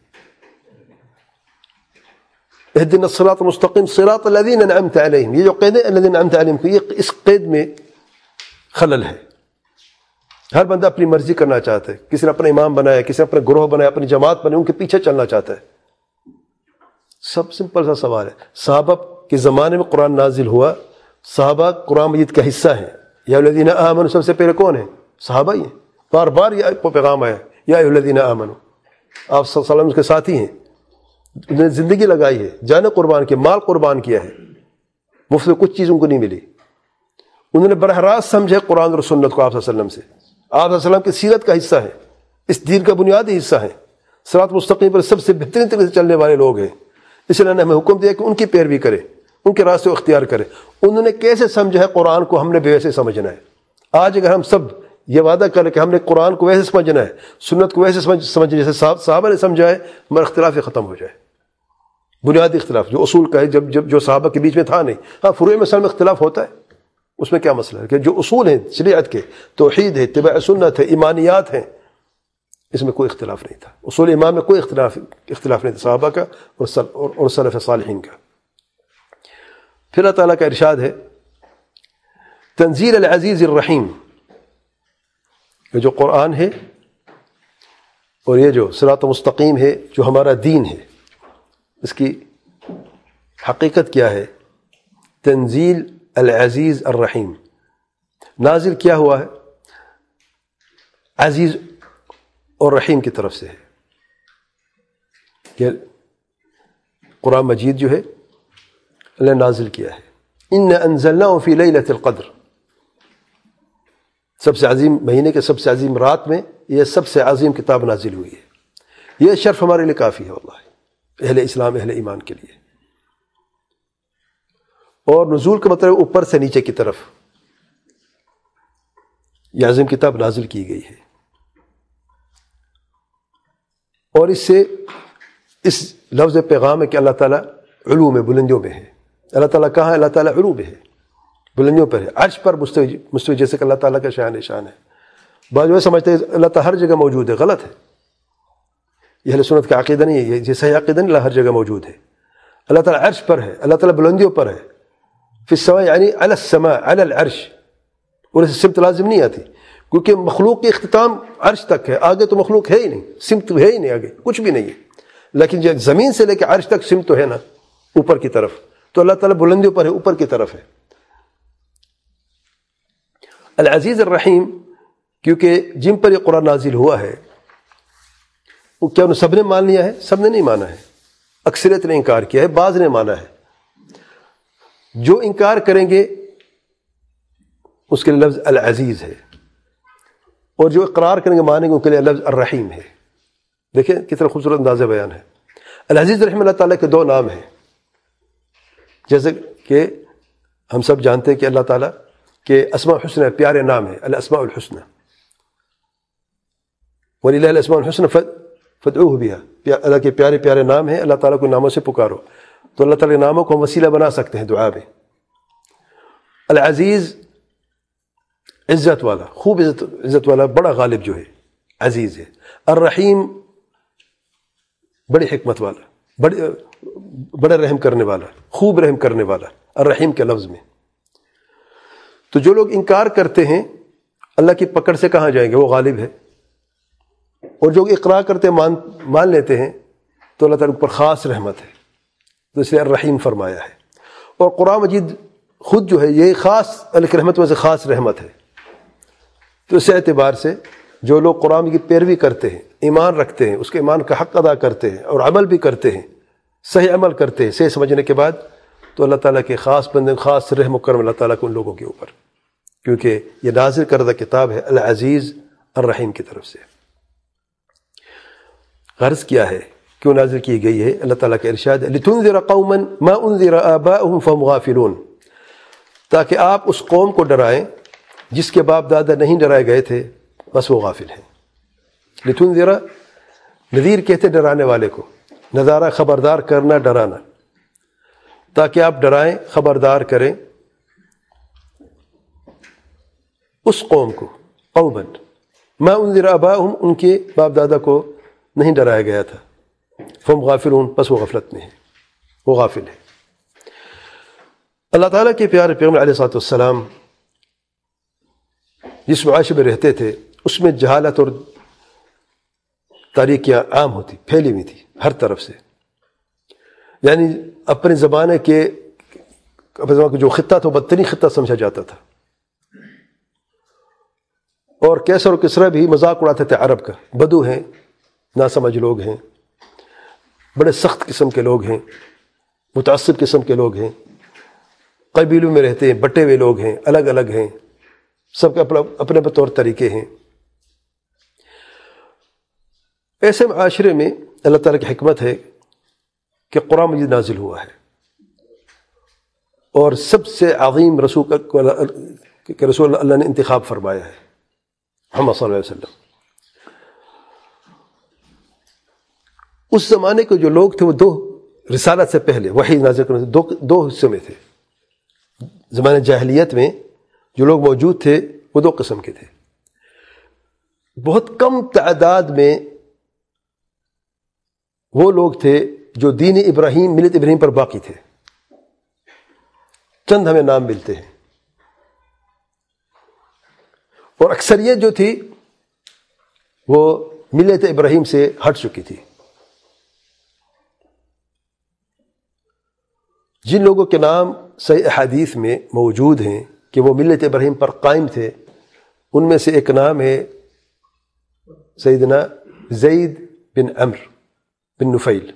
اہدنا الصراط المستقیم صراط الذین انعمت علیہم، یہ جو قید ہے الذین انعمت علیہم، یہ اس قید میں خلل ہے. ہر بندہ اپنی مرضی کرنا چاہتا ہے، کسی نے اپنا امام بنایا، کسی نے اپنا گروہ بنایا، اپنی جماعت بنائی، ان کے پیچھے چلنا چاہتا ہے. سب سمپل سا سوال ہے. صحابہ کے زمانے میں قرآن نازل ہوا، صحابہ قرآن مجید کا حصہ ہیں. یا الذین آمنوا سب سے پہلے کون ہیں؟ صحابہ ہی ہیں. بار بار یہ پیغام آیا یا الذین آمنوا، آپ صلی اللہ علیہ وسلم کے ساتھی ہیں، انہوں نے زندگی لگائی ہے، جان قربان کی، مال قربان کیا ہے، مفت میں کچھ چیز ان کو نہیں ملی. انہوں نے براہ راست سمجھے قرآن اور سنت کو آپ صلی اللہ علیہ وسلم سے، آپ صلی اللہ علیہ وسلم کی سیرت کا حصہ ہے، اس دین کا بنیادی حصہ ہے، صراط مستقیم پر سب سے بہترین طریقے سے چلنے والے لوگ ہیں. اس لیے ہمیں حکم دیا کہ ان کی پیروی کرے، ان کے راستے کو اختیار کرے. انہوں نے کیسے سمجھا ہے قرآن کو، ہم نے بھی ویسے سمجھنا ہے. آج اگر ہم سب یہ وعدہ کریں کہ ہم نے قرآن کو ویسے سمجھنا ہے، سنت کو ویسے سمجھنا جیسے صحابہ نے سمجھا ہے، ہمارا اختلاف ختم ہو جائے. بنیادی اختلاف جو اصول کا ہے، جو صحابہ کے بیچ میں تھا نہیں. ہاں فروع مسائل میں اختلاف ہوتا ہے، اس میں کیا مسئلہ ہے کہ جو اصول ہیں شریعت کے، توحید ہے، اتباع سنت ہے، ایمانیات ہیں، اس میں کوئی اختلاف نہیں تھا. اصول ایمان میں کوئی اختلاف نہیں تھا صحابہ کا اور سلف صالحین کا. پھر اللہ تعالیٰ کا ارشاد ہے تنزیل العزیز الرحیم، یہ جو قرآن ہے اور یہ جو صراط مستقیم ہے جو ہمارا دین ہے، اس کی حقیقت کیا ہے؟ تنزیل العزیز الرحیم، نازل کیا ہوا ہے عزیز اور رحیم کی طرف سے ہے. کہ قرآن مجید جو ہے اللہ نازل کیا ہے. اِنَّا أَنزَلْنَاهُ فِي لَيْلَةِ الْقَدْرِ، سب سے عظیم مہینے کے سب سے عظیم رات میں یہ سب سے عظیم کتاب نازل ہوئی ہے. یہ شرف ہمارے لیے کافی ہے واللہ، اہل اسلام اہل ایمان کے لیے. اور نزول کا مطلب اوپر سے نیچے کی طرف یہ عظیم کتاب نازل کی گئی ہے. اور اس سے اس لفظ پیغام ہے کہ اللہ تعالیٰ علو میں، بلندیوں میں ہے. اللہ تعالیٰ کہاں ہے؟ اللہ تعالیٰ علو میں ہے، بلندیوں پر ہے، عرش پر مستوی، جیسے کہ اللہ تعالیٰ کا شان ہے. بعض وہ سمجھتے ہیں اللہ تعالیٰ ہر جگہ موجود ہے، غلط ہے. یہ اہل سنت کا عقیدہ نہیں ہے، یہ صحیح عقیدہ نہیں. اللہ ہر جگہ موجود ہے. اللہ تعالیٰ عرش پر ہے، اللہ تعالیٰ بلندیوں پر ہے. فی السماء یعنی علی السماء علی العرش، اور اسے سمت لازم نہیں آتی کیونکہ مخلوق کی اختتام عرش تک ہے، آگے تو مخلوق ہے ہی نہیں، سمت ہے ہی نہیں، آگے کچھ بھی نہیں ہے. لیکن جو زمین سے لے کے عرش تک سمت تو ہے نا، اوپر کی طرف. تو اللہ تعالیٰ بلندیوں پر ہے، اوپر کی طرف ہے. العزیز الرحیم، کیونکہ جن پر یہ قرآن نازل ہوا ہے وہ کیا انہوں سب نے مان لیا ہے؟ سب نے نہیں مانا ہے، اکثریت نے انکار کیا ہے، بعض نے مانا ہے. جو انکار کریں گے اس کے لیے لفظ العزیز ہے، اور جو اقرار کریں گے مانیں گے ان کے لیے لفظ الرحیم ہے. دیکھیں کتنا خوبصورت انداز بیان ہے. العزیز الرحیم اللہ تعالیٰ کے دو نام ہیں. جیسے کہ ہم سب جانتے ہیں کہ اللہ تعالیٰ کے اسماء الحسنى پیارے نام ہیں، الاسماء الحسنى، وَلِلَّهِ الْأَسْمَاءُ الْحُسْنَى فَادْعُوهُ بِهَا. اللہ کے پیارے پیارے نام ہیں، اللہ تعالیٰ کو ناموں سے پکارو. تو اللہ تعالیٰ کے ناموں کو ہم وسیلہ بنا سکتے ہیں دعا میں. العزیز عزت والا، خوب عزت والا، بڑا غالب جو ہے عزیز ہے. الرحیم بڑی حکمت والا، بڑا رحم کرنے والا، خوب رحم کرنے والا، الرحیم کے لفظ میں. تو جو لوگ انکار کرتے ہیں اللہ کی پکڑ سے کہاں جائیں گے؟ وہ غالب ہے. اور جو اقرار کرتے ہیں مان لیتے ہیں تو اللہ تعالیٰ پر خاص رحمت ہے، تو اس لیے الرحیم فرمایا ہے. اور قرآن مجید خود جو ہے یہ خاص اللہ کی رحمت میں سے خاص رحمت ہے. تو اس اعتبار سے جو لوگ قرآن کی پیروی کرتے ہیں، ایمان رکھتے ہیں، اس کے ایمان کا حق ادا کرتے ہیں اور عمل بھی کرتے ہیں، صحیح عمل کرتے ہیں صحیح سمجھنے کے بعد، تو اللہ تعالیٰ کے خاص بندے، خاص رحم و کرم اللہ تعالیٰ کو ان لوگوں کے اوپر، کیونکہ یہ نازل کردہ کتاب ہے العزیز الرحیم کی طرف سے. غرض کیا ہے، کیوں نازل کی گئی ہے؟ اللہ تعالیٰ کا ارشاد ہے لِتُنذِرَ قَوْمًا مَا أُنذِرَ آبَاؤُهُمْ فَهُمْ غَافِلُونَ، تاکہ آپ اس قوم کو ڈرائیں جس کے باپ دادا نہیں ڈرائے گئے تھے، بس وہ غافل ہیں. لِتُنذِرَ، نذیر کہتے ڈرانے والے کو، نذارہ خبردار کرنا، ڈرانا، تاکہ آپ ڈرائیں، خبردار کریں اس قوم کو، قوماً ما انذر آباؤہم، ان کے باپ دادا کو نہیں ڈرایا گیا تھا، فہم غافلون، پس وہ غفلت میں ہے، وہ غافل ہے. اللہ تعالیٰ کے پیارے پیغمبر علیہ الصلوۃ والسلام جس معاشرے میں رہتے تھے اس میں جہالت اور تاریکیاں عام ہوتی، پھیلی ہوئی تھی ہر طرف سے. یعنی اپنے زمانے کے جو خطہ تھا وہ بدترین خطہ سمجھا جاتا تھا. اور کیسر و کسرا بھی مذاق اڑاتے تھے عرب کا، بدو ہیں، ناسمجھ لوگ ہیں، بڑے سخت قسم کے لوگ ہیں، متعصب قسم کے لوگ ہیں، قبیلوں میں رہتے ہیں، بٹے ہوئے لوگ ہیں، الگ الگ ہیں، سب کے اپنے طور طریقے ہیں. ایسے معاشرے میں اللہ تعالیٰ کی حکمت ہے کہ قرآن مجید نازل ہوا ہے، اور سب سے عظیم رسول اللہ نے انتخاب فرمایا ہے، محمد صلی اللہ علیہ وسلم. اس زمانے کے جو لوگ تھے وہ دو رسالت سے پہلے وحی نازل کرنے سے دو حصوں میں تھے. زمانے جاہلیت میں جو لوگ موجود تھے وہ دو قسم کے تھے. بہت کم تعداد میں وہ لوگ تھے جو دین ابراہیم، ملت ابراہیم پر باقی تھے. چند ہمیں نام ملتے ہیں، اور اکثریت جو تھی وہ ملت ابراہیم سے ہٹ چکی تھی. جن لوگوں کے نام صحیح احادیث میں موجود ہیں کہ وہ ملت ابراہیم پر قائم تھے، ان میں سے ایک نام ہے سیدنا زید بن عمرو بن نفیل.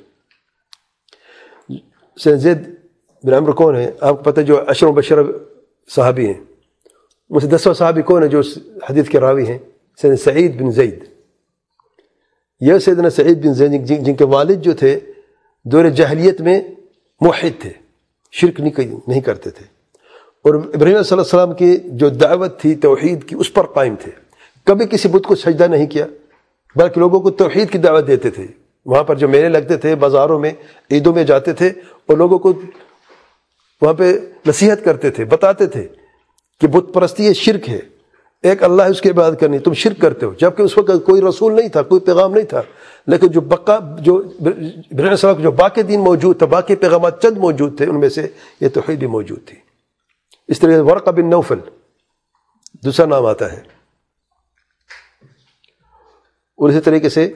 زید بن عمرو کون ہے آپ کو پتہ ہے؟ جو عشر مبشرہ صحابی ہیں. مجھ سے 10واں صحابی کون ہے جو حدیث کے راوی ہیں؟ سیدنا سعید بن زید. یہ سیدنا سعید بن زید جن کے والد جو تھے دور جاہلیت میں موحد تھے، شرک نہیں کرتے تھے، اور ابراہیم علیہ السلام کی جو دعوت تھی توحید کی اس پر قائم تھے. کبھی کسی بت کو سجدہ نہیں کیا، بلکہ لوگوں کو توحید کی دعوت دیتے تھے. وہاں پر جو میلے لگتے تھے، بازاروں میں، عیدوں میں جاتے تھے اور لوگوں کو وہاں پہ نصیحت کرتے تھے، بتاتے تھے کہ بت پرستی یہ شرک ہے، ایک اللہ ہے اس کی عبادت کرنی، تم شرک کرتے ہو. جبکہ اس وقت کوئی رسول نہیں تھا، کوئی پیغام نہیں تھا، لیکن جو ابراہیم علیہ السلام کے جو باقی دین موجود تھا، باقی پیغامات چند موجود تھے، ان میں سے یہ توحید بھی موجود تھی. اس طرح ورقہ بن نوفل دوسرا نام آتا ہے. اور اسی طریقے سے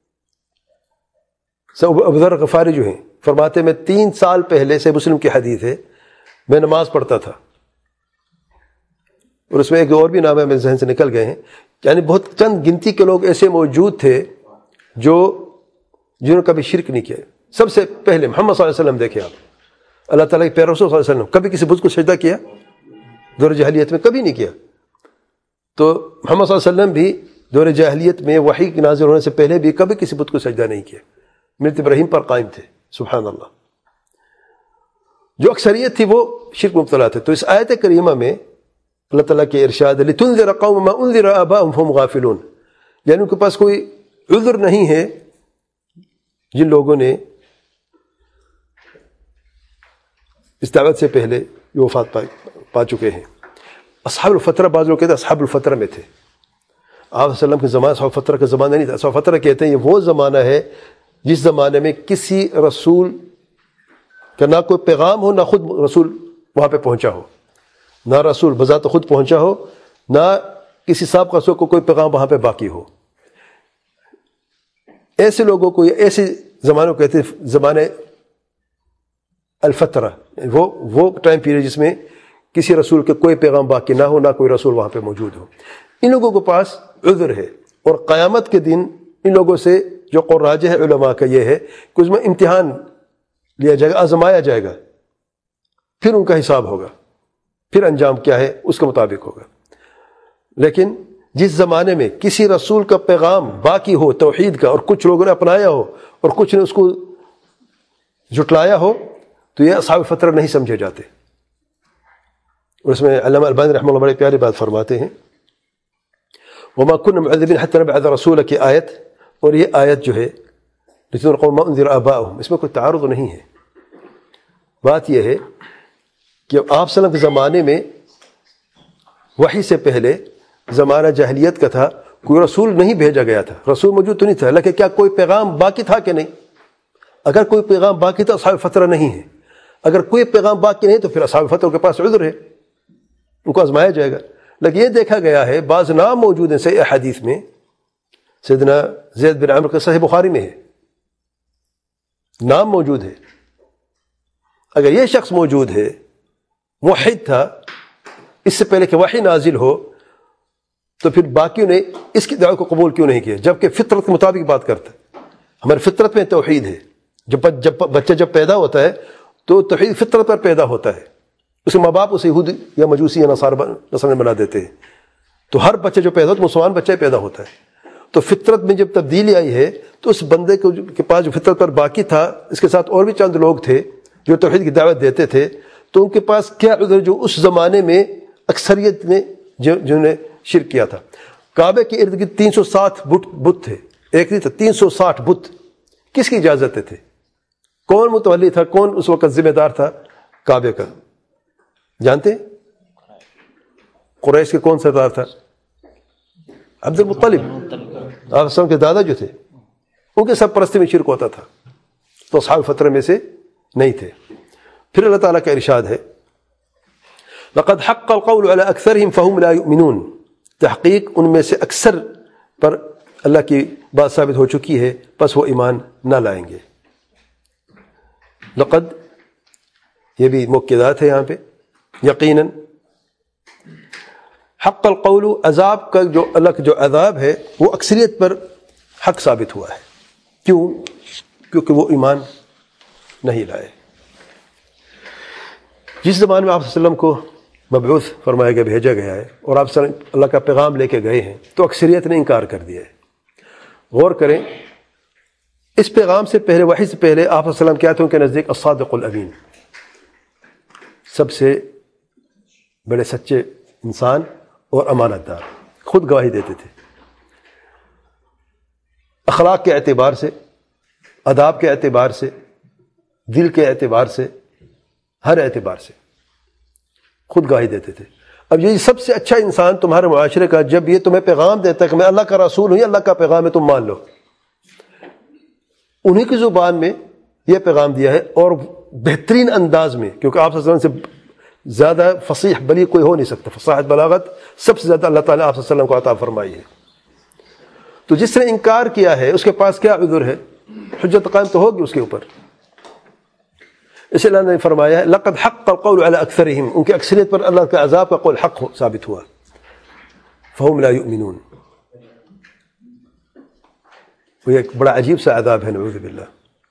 ابو ذر غفاری جو ہیں فرماتے میں 3 سال پہلے سے مسلم کی حدیث ہے، میں نماز پڑھتا تھا، اور اس میں ایک اور بھی نام ہے میرے ذہن سے نکل گئے ہیں، یعنی بہت چند گنتی کے لوگ ایسے موجود تھے جنہوں نے کبھی شرک نہیں کیا. سب سے پہلے محمد صلی اللہ علیہ وسلم دیکھیں آپ، اللہ تعالیٰ کے پیارے رسول صلی اللہ علیہ وسلم کبھی کسی بت کو سجدہ کیا؟ دور جاہلیت میں کبھی نہیں کیا. تو محمد صلی اللہ علیہ وسلم بھی دور جاہلیت میں وحی کے نازل ہونے سے پہلے بھی کبھی کسی بت کو سجدہ نہیں کیا، ملت ابراہیم پر قائم تھے. سبحان اللہ. جو اکثریت تھی وہ شرک مبتلا تھے. تو اس آیت کریمہ میں اللہ تعالیٰ کے ارشاد لِتُنذِرَ قَوْمَ مَا أُنذِرَ آبَاؤُهُمْ فَهُمْ غَافِلُونَ، یعنی ان کے پاس کوئی عذر نہیں ہے جن لوگوں نے اس دعوت سے پہلے وفات پا چکے ہیں. اصحاب الفترہ، بعض لوگ کہتے ہیں اصحاب الفترہ میں تھے. آپ صلی اللہ علیہ وسلم کے زمانہ اصحاب الفترہ کا زمانہ نہیں تھا. اصحاب الفترہ کہتے ہیں یہ وہ زمانہ ہے جس زمانے میں کسی رسول کا نہ کوئی پیغام ہو، نہ خود رسول وہاں پہ پہنچا ہو، نہ رسول بذات خود پہنچا ہو، نہ کسی سابق رسول کو کوئی پیغام وہاں پہ باقی ہو. ایسے لوگوں کو، ایسے زمانوں کو کہتے ہیں زمانے الفترہ، وہ ٹائم پیریڈ جس میں کسی رسول کے کوئی پیغام باقی نہ ہو، نہ کوئی رسول وہاں پہ موجود ہو. ان لوگوں کے پاس عذر ہے، اور قیامت کے دن ان لوگوں سے جو قول راجح ہے علماء کا یہ ہے کہ اس میں امتحان لیا جائے گا، آزمایا جائے گا، پھر ان کا حساب ہوگا، پھر انجام کیا ہے اس کے مطابق ہوگا. لیکن جس زمانے میں کسی رسول کا پیغام باقی ہو توحید کا، اور کچھ لوگوں نے اپنایا ہو اور کچھ نے اس کو جھٹلایا ہو، تو یہ اصحاب فترہ نہیں سمجھے جاتے. اور اس میں علامہ البانی رحمہ اللہ بڑے پیاری بات فرماتے ہیں، وَمَا كُنَّا مُعَذِّبِينَ حَتَّى نَبْعَثَ رَسُولًا کی آیت، اور یہ آیت جو ہے لِتُنذِرَ قَوْمًا مَا أُنذِرَ آبَاؤُهُمْ، اس میں کوئی تعارض نہیں ہے. بات یہ ہے کہ آپ صلی اللہ علیہ وسلم کے زمانے میں وحی سے پہلے زمانہ جاہلیت کا تھا، کوئی رسول نہیں بھیجا گیا تھا، رسول موجود تو نہیں تھا، لیکن کیا کوئی پیغام باقی تھا کہ نہیں؟ اگر کوئی پیغام باقی تھا اصحاب فترہ نہیں ہے. اگر کوئی پیغام باقی نہیں تو پھر اصحاب فترہ کے پاس عذر ہے، ان کو آزمایا جائے گا. لیکن یہ دیکھا گیا ہے بعض نام موجود ہیں صحیح حدیث میں، سیدنا زید بن عمرو کا صحیح بخاری میں ہے، نام موجود ہے. اگر یہ شخص موجود ہے، موحد تھا اس سے پہلے کہ وحی نازل ہو، تو پھر باقیوں نے اس کی دعوت کو قبول کیوں نہیں کیا؟ جبکہ فطرت کے مطابق بات کرتا ہے. ہماری فطرت میں توحید ہے. جب بچہ جب پیدا ہوتا ہے تو توحید فطرت پر پیدا ہوتا ہے. اس کے ماں باپ اسے یہود یا مجوسی یا نصارى بنا دیتے ہیں. تو ہر بچہ جو پیدا ہوتا ہے مسلمان بچہ پیدا ہوتا ہے. تو فطرت میں جب تبدیلی آئی ہے تو اس بندے کے پاس جو فطرت پر باقی تھا، اس کے ساتھ اور بھی چند لوگ تھے جو توحید کی دعوت دیتے تھے، تو ان کے پاس کیا عذر جو اس زمانے میں اکثریت نے جنہوں نے شرک کیا تھا. کعبے کے ارد گرد 360 بت تھے، ایک نہیں تھا، 360 بت. کس کی اجازت تھے؟ کون متولی تھا؟ کون اس وقت ذمہ دار تھا کعبے کا؟ جانتے ہیں؟ قریش کے کون سردار تھا؟ عبد المطلب، آپ وسلم کے دادا جو تھے، ان کے سب پرستی میں شرک ہوتا تھا، تو اصحاب فترہ میں سے نہیں تھے۔ پھر اللہ تعالیٰ کا ارشاد ہے لقد حق القول على اکثرهم فهم لا يؤمنون، تحقیق ان میں سے اکثر پر اللہ کی بات ثابت ہو چکی ہے، پس وہ ایمان نہ لائیں گے۔ لقد یہ بھی مؤکدات ہے یہاں پہ، یقیناً حق القول، عذاب کا جو اللہ کا جو عذاب ہے وہ اکثریت پر حق ثابت ہوا ہے۔ کیوں؟ کیونکہ وہ ایمان نہیں لائے۔ جس زمانے میں آپ صلی اللہ علیہ وسلم کو مبعوث فرمایا گیا، بھیجا گیا ہے، اور آپ اللہ کا پیغام لے کے گئے ہیں، تو اکثریت نے انکار کر دیا ہے۔ غور کریں، اس پیغام سے پہلے، وحی سے پہلے، آپ صلی اللہ علیہ وسلم کیا تھے؟ ان کے نزدیک الصادق الامین، سب سے بڑے سچے انسان اور امانت دار، خود گواہی دیتے تھے، اخلاق کے اعتبار سے، آداب کے اعتبار سے، دل کے اعتبار سے، ہر اعتبار سے خود گواہی دیتے تھے۔ اب یہ سب سے اچھا انسان تمہارے معاشرے کا جب یہ تمہیں پیغام دیتا ہے کہ میں اللہ کا رسول ہوں، یہ اللہ کا پیغام ہے، تم مان لو، انہی کی زبان میں یہ پیغام دیا ہے، اور بہترین انداز میں، کیونکہ آپ صلی اللہ علیہ وسلم سے زیادہ فصیح بلی کوئی ہو نہیں سکتا، فصاحت بلاغت سب سے زیادہ اللہ تعالیٰ آپ صلی اللہ علیہ وسلم کو عطا فرمائی ہے۔ تو جس نے انکار کیا ہے اس کے پاس کیا عذر ہے؟ حجت قائم تو ہوگی اس کے اوپر۔ اس لیے اللہ نے فرمایا ہے لقد حق القول على اکثرهم، ان کی اکثریت پر اللہ کے عذاب کا قول حق ثابت ہوا، فهم لا يؤمنون۔ وہ ایک بڑا عجیب سا عذاب ہے، نعوذ باللہ۔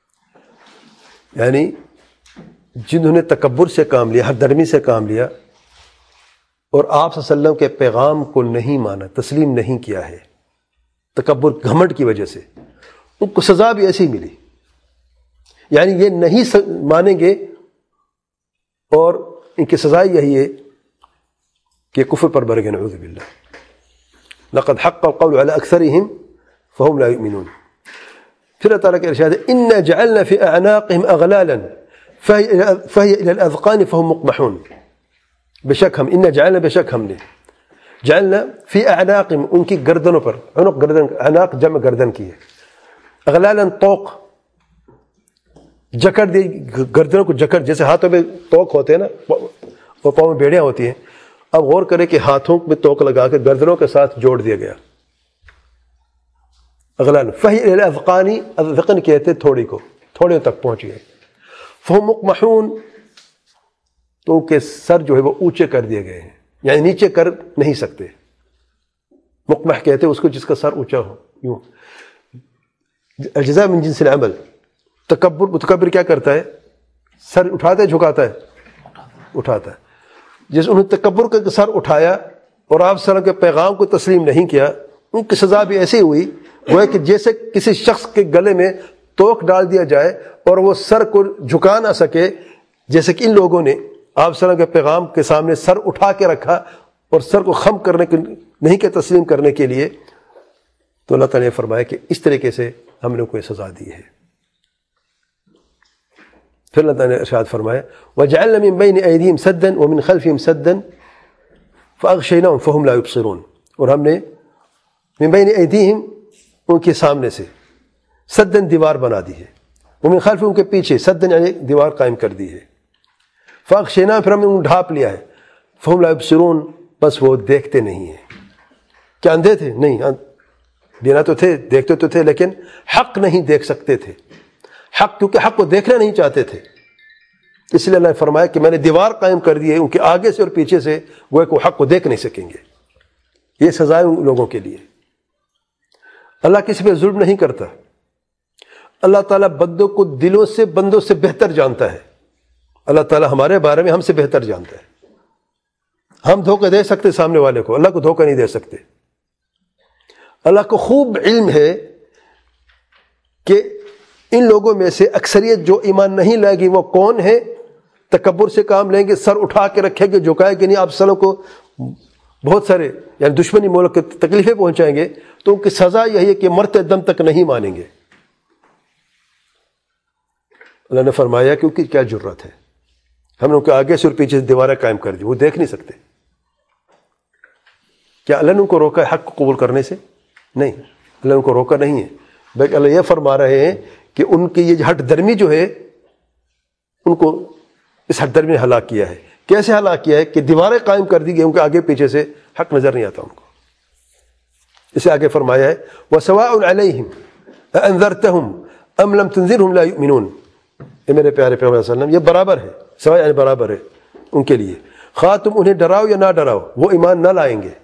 یعنی جنہوں نے تکبر سے کام لیا، ہر درمی سے کام لیا، اور آپ صلی اللہ علیہ وسلم کے پیغام کو نہیں مانا، تسلیم نہیں کیا ہے، تکبر گھمنڈ کی وجہ سے، ان کو سزا بھی ایسی ملی۔ یعنی یہ نہیں مانیں گے، اور ان کی سزا یہی ہے کہ کفر پر بر گئے، نعوذ باللہ۔ لقد حق القول على اکثرهم فهم لا يؤمنون۔ پھر اللہ تعالیٰ کے ارشاد ہے انا جعلنا في اعناقهم اغلالا فهي الى الاذقان فهم مقمحون، بے شک ہم، انا جعلنا، بے شک ہم نے، جعلنا في اعناقهم، ان کی گردنوں پر، عنق گردن، اعناق جمع گردن کی ہے، اغلالا طوق، جکڑ دی گردنوں کو، جکڑ جیسے ہاتھوں میں توق ہوتے ہیں نا، اور پاؤں میں بیڑیاں ہوتی ہیں، اب غور کریں کہ ہاتھوں میں توق لگا کے گردنوں کے ساتھ جوڑ دیا گیا، اغلال فہی الاذقانی، اذقن کہتے تھوڑی کو، تھوڑے تک پہنچ گئے، فہم مقمحون، تو ان کے سر جو ہے وہ اونچے کر دیے گئے ہیں، یعنی نیچے کر نہیں سکتے۔ مقمح کہتے اس کو جس کا سر اونچا ہو، یوں۔ الجزاء من جنس العمل، متکبر کیا کرتا ہے؟ سر اٹھاتا ہے، جھکاتا ہے؟ اٹھاتا ہے۔ جس انہوں نے تکبر کا سر اٹھایا اور آپ صلی اللہ علیہ وسلم کے پیغام کو تسلیم نہیں کیا، ان کی سزا بھی ایسی ہوئی، وہ ہے کہ جیسے کسی شخص کے گلے میں توق ڈال دیا جائے اور وہ سر کو جھکا نہ سکے، جیسے کہ ان لوگوں نے آپ صلی اللہ علیہ وسلم کے پیغام کے سامنے سر اٹھا کے رکھا اور سر کو خم کرنے کے نہیں کہ تسلیم کرنے کے لیے، تو اللہ تعالیٰ نے فرمایا کہ اس طریقے سے ہم نے کوئی سزا دی ہے۔ پھر اللہ تعالیٰ نے ارشاد فرمایا وَجَعَلْنَا مِن بَيْنِ أَيْدِيهِمْ سَدًّا وَمِنْ خَلْفِهِمْ سَدًّا فَأَغْشَيْنَاهُمْ فَهُمْ لَا يُبْصِرُونَ، اور ہم نے من بین ایدیہم، ان کے سامنے سے، سدن دیوار بنا دی ہے، ومن خلف، ان کے پیچھے، سدن یعنی دیوار قائم کر دی ہے، فاغشینا، پھر ہم نے انہیں ڈھانپ لیا ہے، فہم لا یبصرون، بس وہ دیکھتے نہیں ہیں۔ کیا اندھے تھے؟ نہیں، بینا تو تھے، دیکھتے تو تھے، لیکن حق نہیں دیکھ سکتے تھے، حق، کیونکہ حق کو دیکھنا نہیں چاہتے تھے، اس لیے اللہ نے فرمایا کہ میں نے دیوار قائم کر دی ہے ان کے آگے سے اور پیچھے سے، وہ کہ وہ حق کو دیکھ نہیں سکیں گے۔ یہ سزائے ان لوگوں کے لیے۔ اللہ کسی پہ ظلم نہیں کرتا، اللہ تعالیٰ بندوں کو دلوں سے، بندوں سے بہتر جانتا ہے۔ اللہ تعالیٰ ہمارے بارے میں ہم سے بہتر جانتا ہے۔ ہم دھوکہ دے سکتے سامنے والے کو، اللہ کو دھوکہ نہیں دے سکتے۔ اللہ کو خوب علم ہے کہ ان لوگوں میں سے اکثریت جو ایمان نہیں لائے گی وہ کون ہے، تکبر سے کام لیں گے، سر اٹھا کے رکھیں گے، جھکائے گے نہیں، آپ سلام کو بہت سارے یعنی دشمنی ملک کے تکلیفیں پہنچائیں گے، تو ان کی سزا یہی ہے کہ مرتے دم تک نہیں مانیں گے۔ اللہ نے فرمایا کہ ان کی کیا جرت ہے، ہم نے ان کے آگے سے اور پیچھے سے دیواریں قائم کر دی، وہ دیکھ نہیں سکتے۔ کیا اللہ نے ان کو روکا ہے حق کو قبول کرنے سے؟ نہیں، اللہ نے ان کو روکا نہیں ہے، بلکہ اللہ یہ فرما رہے ہیں کہ ان کی یہ ہٹ درمی جو ہے ان کو اس ہٹ درمی نے ہلاک کیا ہے۔ کیسے ہلاک کیا ہے کہ دیواریں قائم کر دی گئی، ان کے آگے پیچھے سے حق نظر نہیں آتا ان کو۔ اسے آگے فرمایا ہے وَسَوَاءٌ عَلَيْهِمْ أَأَنذَرْتَهُمْ أَمْ لَمْ تُنذِرْهُمْ لَا يُؤْمِنُونَ۔ یہ میرے پیارے پیغمبر صلی اللہ علیہ وسلم، یہ برابر ہے، سوا یعنی برابر ہے ان کے لیے، خواہ تم انہیں ڈراؤ یا نہ ڈراؤ وہ ایمان نہ لائیں گے۔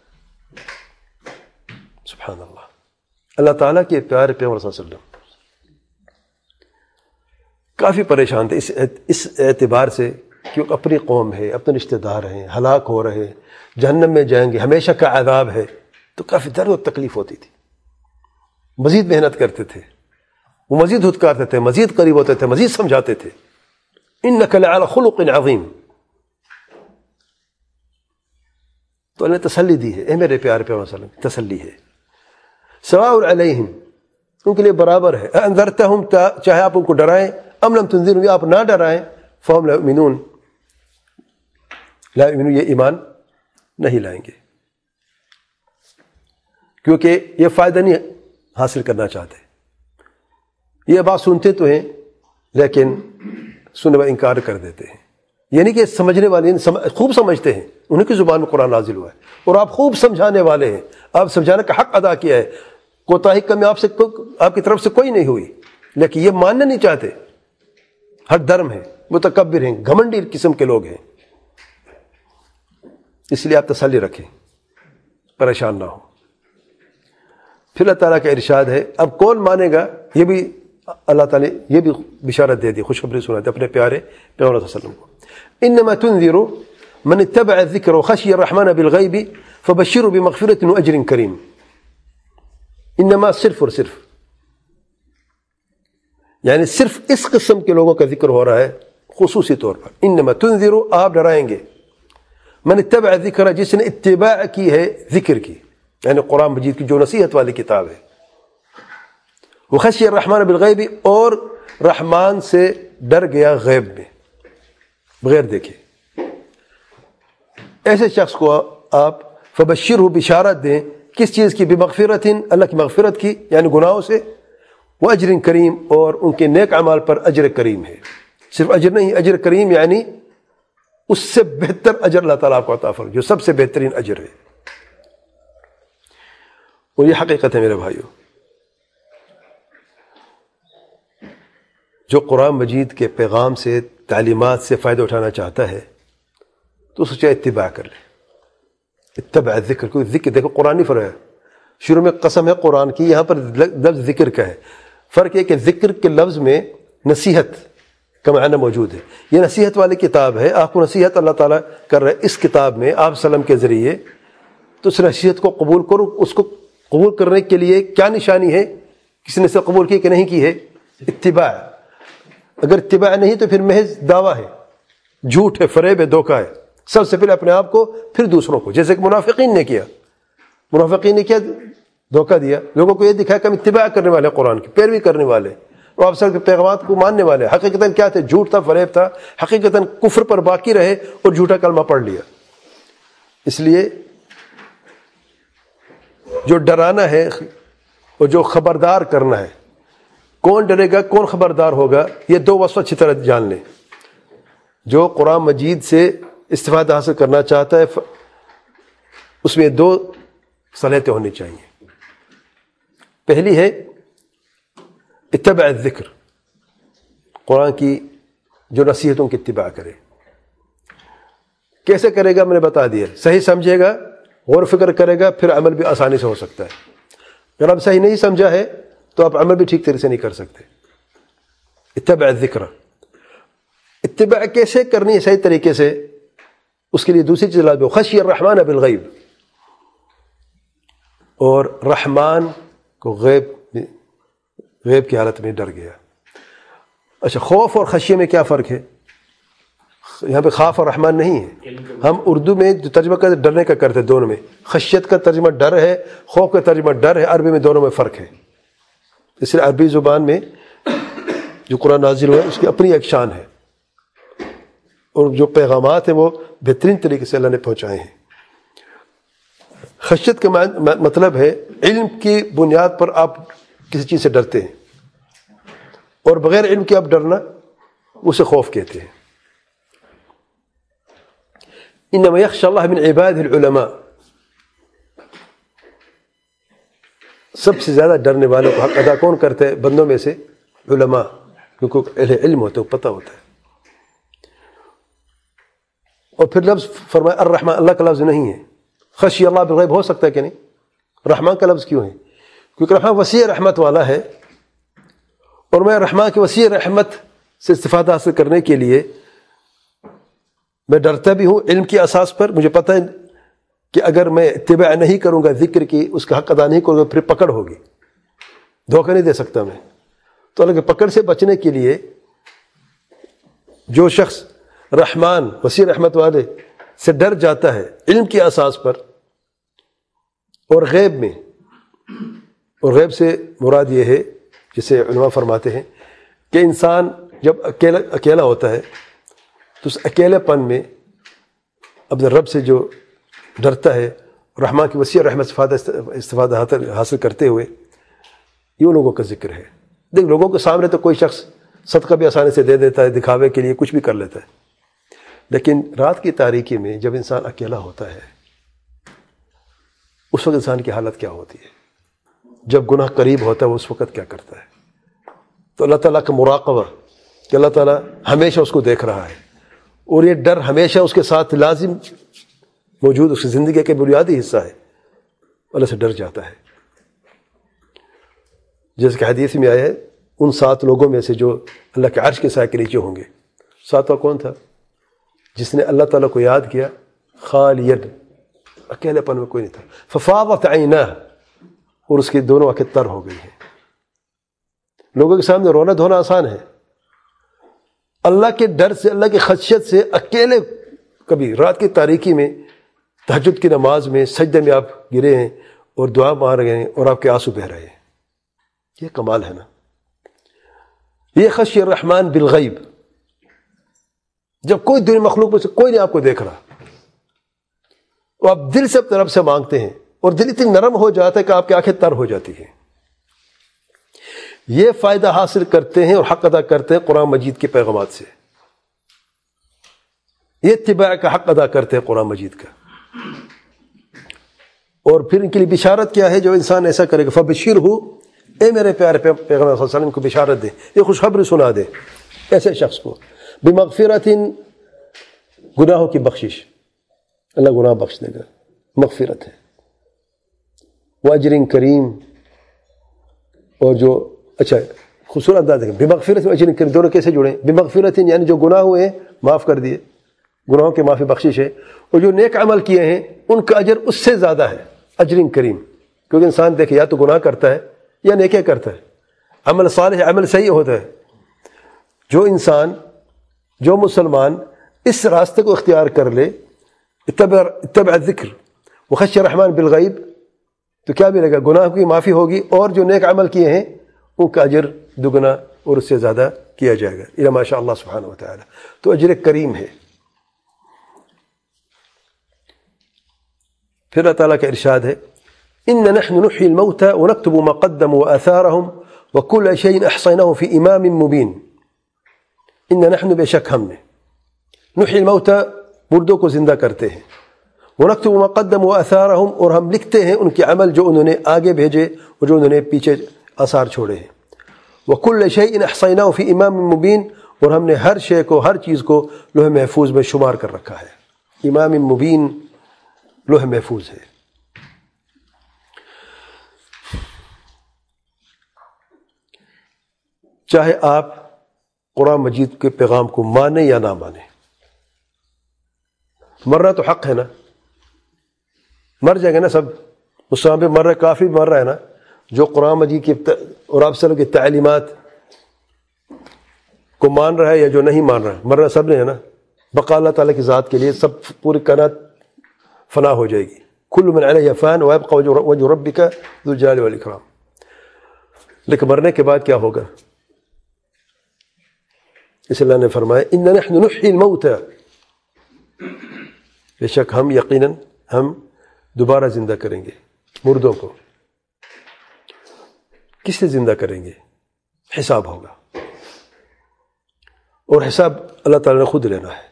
سبحان اللہ، اللہ تعالیٰ کے پیارے پیغمبر صلی اللہ علیہ وسلم کافی پریشان تھے اس اعتبار سے کہ اپنی قوم ہے، اپنے رشتہ دار ہیں، ہلاک ہو رہے ہیں، جہنم میں جائیں گے، ہمیشہ کا عذاب ہے، تو کافی درد و تکلیف ہوتی تھی۔ مزید محنت کرتے تھے، وہ مزید دھتکارتے تھے، مزید قریب ہوتے تھے، مزید سمجھاتے تھے، انک لعلی خلق عظیم۔ تو اللہ نے تسلی دی ہے، اے میرے پیارے پیغمبر صلی اللہ علیہ وسلم، تسلی ہے۔ سواء علیہم، ان کے لیے برابر ہے، انذرتہم، چاہے آپ ان کو ڈرائیں، ام لم تنذرہم، یا آپ نہ ڈرائیں، فہم لا یؤمنون، لا یؤمنون، یہ ایمان نہیں لائیں گے، کیونکہ یہ فائدہ نہیں حاصل کرنا چاہتے۔ یہ بات سنتے تو ہیں لیکن سننے میں انکار کر دیتے ہیں، یعنی کہ سمجھنے والے خوب سمجھتے ہیں، انہیں کی زبان میں قرآن نازل ہوا ہے اور آپ خوب سمجھانے والے ہیں، آپ سمجھانے کا حق ادا کیا ہے، کوتاہی کمی آپ کی طرف سے کوئی نہیں ہوئی، لیکن یہ ماننا نہیں چاہتے، ہر درم ہے، متکبر ہیں، گھمنڈی قسم کے لوگ ہیں۔ اس لیے آپ تسلی رکھیں، پریشان نہ ہو۔ پھر اللہ تعالیٰ کا ارشاد ہے، اب کون مانے گا، یہ بھی اللہ تعالیٰ یہ بھی بشارت دے دی، خوشخبری سنا دی اپنے پیارے پیغمبر صلی اللہ علیہ وسلم کو، انما تنذر من اتبع الذکر وخشی الرحمن بالغیب فبشرہ بمغفرۃ واجر کریم۔ انما، صرف اور صرف، یعنی صرف اس قسم کے لوگوں کا ذکر ہو رہا ہے خصوصی طور پر۔ انما تنذر، آپ ڈرائیں گے، من اتبع الذکر، جس نے اتباع کی ہے ذکر کی، یعنی قرآن مجید کی جو نصیحت والی کتاب ہے، وخشی الرحمن بالغیب، اور رحمان سے ڈر گیا غیب میں، بغیر دیکھے، ایسے شخص کو آپ فبشرہ، بشارت دیں، کس چیز کی؟ بمغفرت، اللہ کی مغفرت کی، یعنی گناہوں سے، واجر کریم، اور ان کے نیک اعمال پر اجر کریم ہے۔ صرف اجر نہیں، اجر کریم یعنی اس سے بہتر اجر اللہ تعالیٰ آپ کو عطا فرمائے، جو سب سے بہترین اجر ہے۔ اور یہ حقیقت ہے میرے بھائیوں، جو قرآن مجید کے پیغام سے، تعلیمات سے فائدہ اٹھانا چاہتا ہے تو سوچا اتباع کر لے، اتبع الذکر، کوئی ذکر، دیکھو قرآن نہیں فرمایا، شروع میں قسم ہے قرآن کی، یہاں پر لفظ ذکر کا ہے۔ فرق یہ کہ ذکر کے لفظ میں نصیحت کا معنی موجود ہے، یہ نصیحت والی کتاب ہے، آپ کو نصیحت اللہ تعالیٰ کر رہے اس کتاب میں آپ وسلم کے ذریعے، تو اس نصیحت کو قبول کرو۔ اس کو قبول کرنے کے لیے کیا نشانی ہے، کسی نے اسے قبول کی کہ نہیں کی ہے؟ اتباع۔ اگر اتباع نہیں تو پھر محض دعویٰ ہے، جھوٹ ہے، فریب ہے، دھوکہ ہے، سب سے پہلے اپنے آپ کو پھر دوسروں کو، جیسے کہ منافقین نے کیا، دھوکہ دیا، لوگوں کو یہ دکھایا کہ ہم اتباع کرنے والے، قرآن کی پیروی کرنے والے، اور آپ سب کے پیغامات کو ماننے والے، حقیقتاً کیا تھے؟ جھوٹ تھا، فریب تھا، حقیقتاً کفر پر باقی رہے اور جھوٹا کلمہ پڑھ لیا۔ اس لیے جو ڈرانا ہے اور جو خبردار کرنا ہے، کون ڈرے گا، کون خبردار ہوگا، یہ دو وصف اچھی طرح جان لیں۔ جو قرآن مجید سے استفادہ حاصل کرنا چاہتا ہے اس میں دو صلاحیتیں ہونی چاہیے۔ پہلی ہے اتباع الذکر، قرآن کی جو نصیحتوں کی اتباع کرے۔ کیسے کرے گا میں نے بتا دیا، صحیح سمجھے گا، غور و فکر کرے گا، پھر عمل بھی آسانی سے ہو سکتا ہے۔ اگر آپ صحیح نہیں سمجھا ہے تو آپ عمل بھی ٹھیک طرح سے نہیں کر سکتے۔ اتباع الذکر، اتباع کیسے کرنی ہے صحیح طریقے سے، اس کے لیے دوسری چیز لازم ہے، خشی الرحمن بالغیب، اور رحمان کو غیب کی حالت میں ڈر گیا۔ اچھا، خوف اور خشیہ میں کیا فرق ہے؟ یہاں پہ خوف اور رحمان نہیں ہے، ہم اردو میں جو ترجمہ کرتے ڈرنے کا کرتے، دونوں میں خشیت کا ترجمہ ڈر ہے، خوف کا ترجمہ ڈر ہے، عربی میں دونوں میں فرق ہے۔ اس لیے عربی زبان میں جو قرآن نازل ہوا ہے اس کی اپنی ایک شان ہے، اور جو پیغامات ہیں وہ بہترین طریقے سے اللہ نے پہنچائے ہیں۔ خشیت کا مطلب ہے علم کی بنیاد پر آپ کسی چیز سے ڈرتے ہیں، اور بغیر علم کے آپ ڈرنا اسے خوف کہتے ہیں۔ انما یخشى اللہ من عباده العلماء، سب سے زیادہ ڈرنے والوں کو حق ادا کون کرتے ہیں؟ بندوں میں سے علماء، کیونکہ اہل علم ہوتے ہیں، پتہ ہوتا ہے۔ اور پھر لفظ فرمایا الرحمن، اللہ کا لفظ نہیں ہے۔ خشی اللہ بالغیب ہو سکتا ہے کہ نہیں؟ رحمان کا لفظ کیوں ہے؟ کیونکہ رحمان وسیع رحمت والا ہے، اور میں رحمان کی وسیع رحمت سے استفادہ حاصل کرنے کے لیے میں ڈرتا بھی ہوں علم کی اساس پر۔ مجھے پتہ ہے کہ اگر میں اتباع نہیں کروں گا ذکر کی، اس کا حق ادا نہیں کروں گا، پھر پکڑ ہوگی، دھوکہ نہیں دے سکتا میں۔ تو اللہ کے پکڑ سے بچنے کے لیے جو شخص رحمان وسیع رحمت والے سے ڈر جاتا ہے علم کی اساس پر اور غیب میں، اور غیب سے مراد یہ ہے جسے علماء فرماتے ہیں کہ انسان جب اکیلا ہوتا ہے تو اس اکیلے پن میں اپنے رب سے جو ڈرتا ہے، رحمان کی وسیع رحمت سے استفادہ حاصل کرتے ہوئے، یہ لوگوں کا ذکر ہے۔ دیکھ، لوگوں کے سامنے تو کوئی شخص صدقہ بھی آسانی سے دے دیتا ہے، دکھاوے کے لیے کچھ بھی کر لیتا ہے، لیکن رات کی تاریکی میں جب انسان اکیلا ہوتا ہے اس وقت انسان کی حالت کیا ہوتی ہے؟ جب گناہ قریب ہوتا ہے اس وقت کیا کرتا ہے؟ تو اللہ تعالیٰ کا مراقبہ کہ اللہ تعالیٰ ہمیشہ اس کو دیکھ رہا ہے، اور یہ ڈر ہمیشہ اس کے ساتھ لازم موجود، اس کی زندگی کا بنیادی حصہ ہے، اللہ سے ڈر جاتا ہے۔ جیسے کہ حدیث میں آیا ہے ان 7 لوگوں میں سے جو اللہ کے عرش کے سائے کے نیچے ہوں گے، 7واں کون تھا؟ جس نے اللہ تعالیٰ کو یاد کیا خالیًا، اکیلے پن میں کوئی نہیں تھا، ففاضت عیناہ، اور اس کی دونوں آنکھیں تر ہو گئی ہیں۔ لوگوں کے سامنے رونا دھونا آسان ہے، اللہ کے ڈر سے، اللہ کی خشیت سے اکیلے کبھی رات کی تاریکی میں تہجد کی نماز میں سجدے میں آپ گرے ہیں اور دعا مار رہے ہیں اور آپ کے آنسو بہ رہے ہیں، یہ کمال ہے نا۔ یہ خشی الرحمن بالغیب، جب کوئی دنیا مخلوق میں سے کوئی نہیں آپ کو دیکھ رہا، وہ آپ دل سے اپنے رب سے مانگتے ہیں اور دل اتنی نرم ہو جاتا ہے کہ آپ کی آنکھیں تر ہو جاتی ہیں۔ یہ فائدہ حاصل کرتے ہیں اور حق ادا کرتے ہیں قرآن مجید کے پیغامات سے، یہ اتباع کا حق ادا کرتے ہیں قرآن مجید کا۔ اور پھر ان کے لیے بشارت کیا ہے؟ جو انسان ایسا کرے گا فبشرہ، اے میرے پیارے پیغمبر صلی اللہ علیہ وسلم کو بشارت دے، یہ خوشخبری سنا دے ایسے شخص کو، بمغفرت، گناہوں کی بخشش، اللہ گناہ بخش دے گا، مغفرت ہے، واجر کریم، اور جو اچھا خوبصورت انداز ہے، بمغفرت واجر کریم، دونوں کیسے جڑے؟ بمغفرت یعنی جو گناہ ہوئے ہیں معاف کر دیے، گناہوں کے معافی بخشش ہے، اور جو نیک عمل کیے ہیں ان کا اجر اس سے زیادہ ہے، اجر کریم، کیونکہ انسان دیکھے یا تو گناہ کرتا ہے یا نیکے کرتا ہے، عمل صالح عمل صحیح ہوتا ہے۔ جو انسان، جو مسلمان اس راستے کو اختیار کر لے، اتبع الذکر وخشی الرحمن بالغیب، تو کیا ملے گا؟ گناہ کی معافی ہوگی، اور جو نیک عمل کیے ہیں ان کا اجر دگنا اور اس سے زیادہ کیا جائے گا، الا ما شاء اللہ سبحانہ وتعالی۔ تو اجر کریم ہے۔ پھر اللہ تعالیٰ کا ارشاد ہے ان نحن نحيي الموتى ونكتب ما قدموا واثارهم وكل شيء احصيناه في امام مبين۔ ان نحن، بے شک ہم نے، نحيي الموتى، مردوں کو زندہ کرتے ہیں، ونكتب ما قدموا واثارهم، اور ہم لکھتے ہیں ان کے عمل جو انہوں نے آگے بھیجے اور جو انہوں نے پیچھے آثار چھوڑے ہیں، وكل شيء احصيناه في امام مبين، اور ہم نے ہر شے کو، ہر چیز کو لوح محفوظ میں شمار کر رکھا ہے۔ امام مبین لوح محفوظ ہے۔ چاہے آپ قرآن مجید کے پیغام کو مانیں یا نہ مانیں، مرنا تو حق ہے نا، مر جائیں گے نا سب، مسلمان بھی مر رہا ہے، کافر بھی مر رہا ہے نا، جو قرآن مجید کی اور آپ صلی اللہ علیہ وسلم کی تعلیمات کو مان رہا ہے یا جو نہیں مان رہا ہے، مرنا سب نے ہے نا۔ بقا اللہ تعالیٰ کی ذات کے لیے، سب پوری کائنات فنا ہو جائے گی، کل من علیہ فان ویبقى وجہ ربک ذو الجلال والاکرام۔ لیکن مرنے کے بعد کیا ہوگا؟ اس اللہ نے فرمایا ان نحن نحيي الموتى، بے شک ہم، یقیناً ہم دوبارہ زندہ کریں گے مردوں کو. کس سے زندہ کریں گے؟ حساب ہوگا، اور حساب اللہ تعالیٰ نے خود لینا ہے،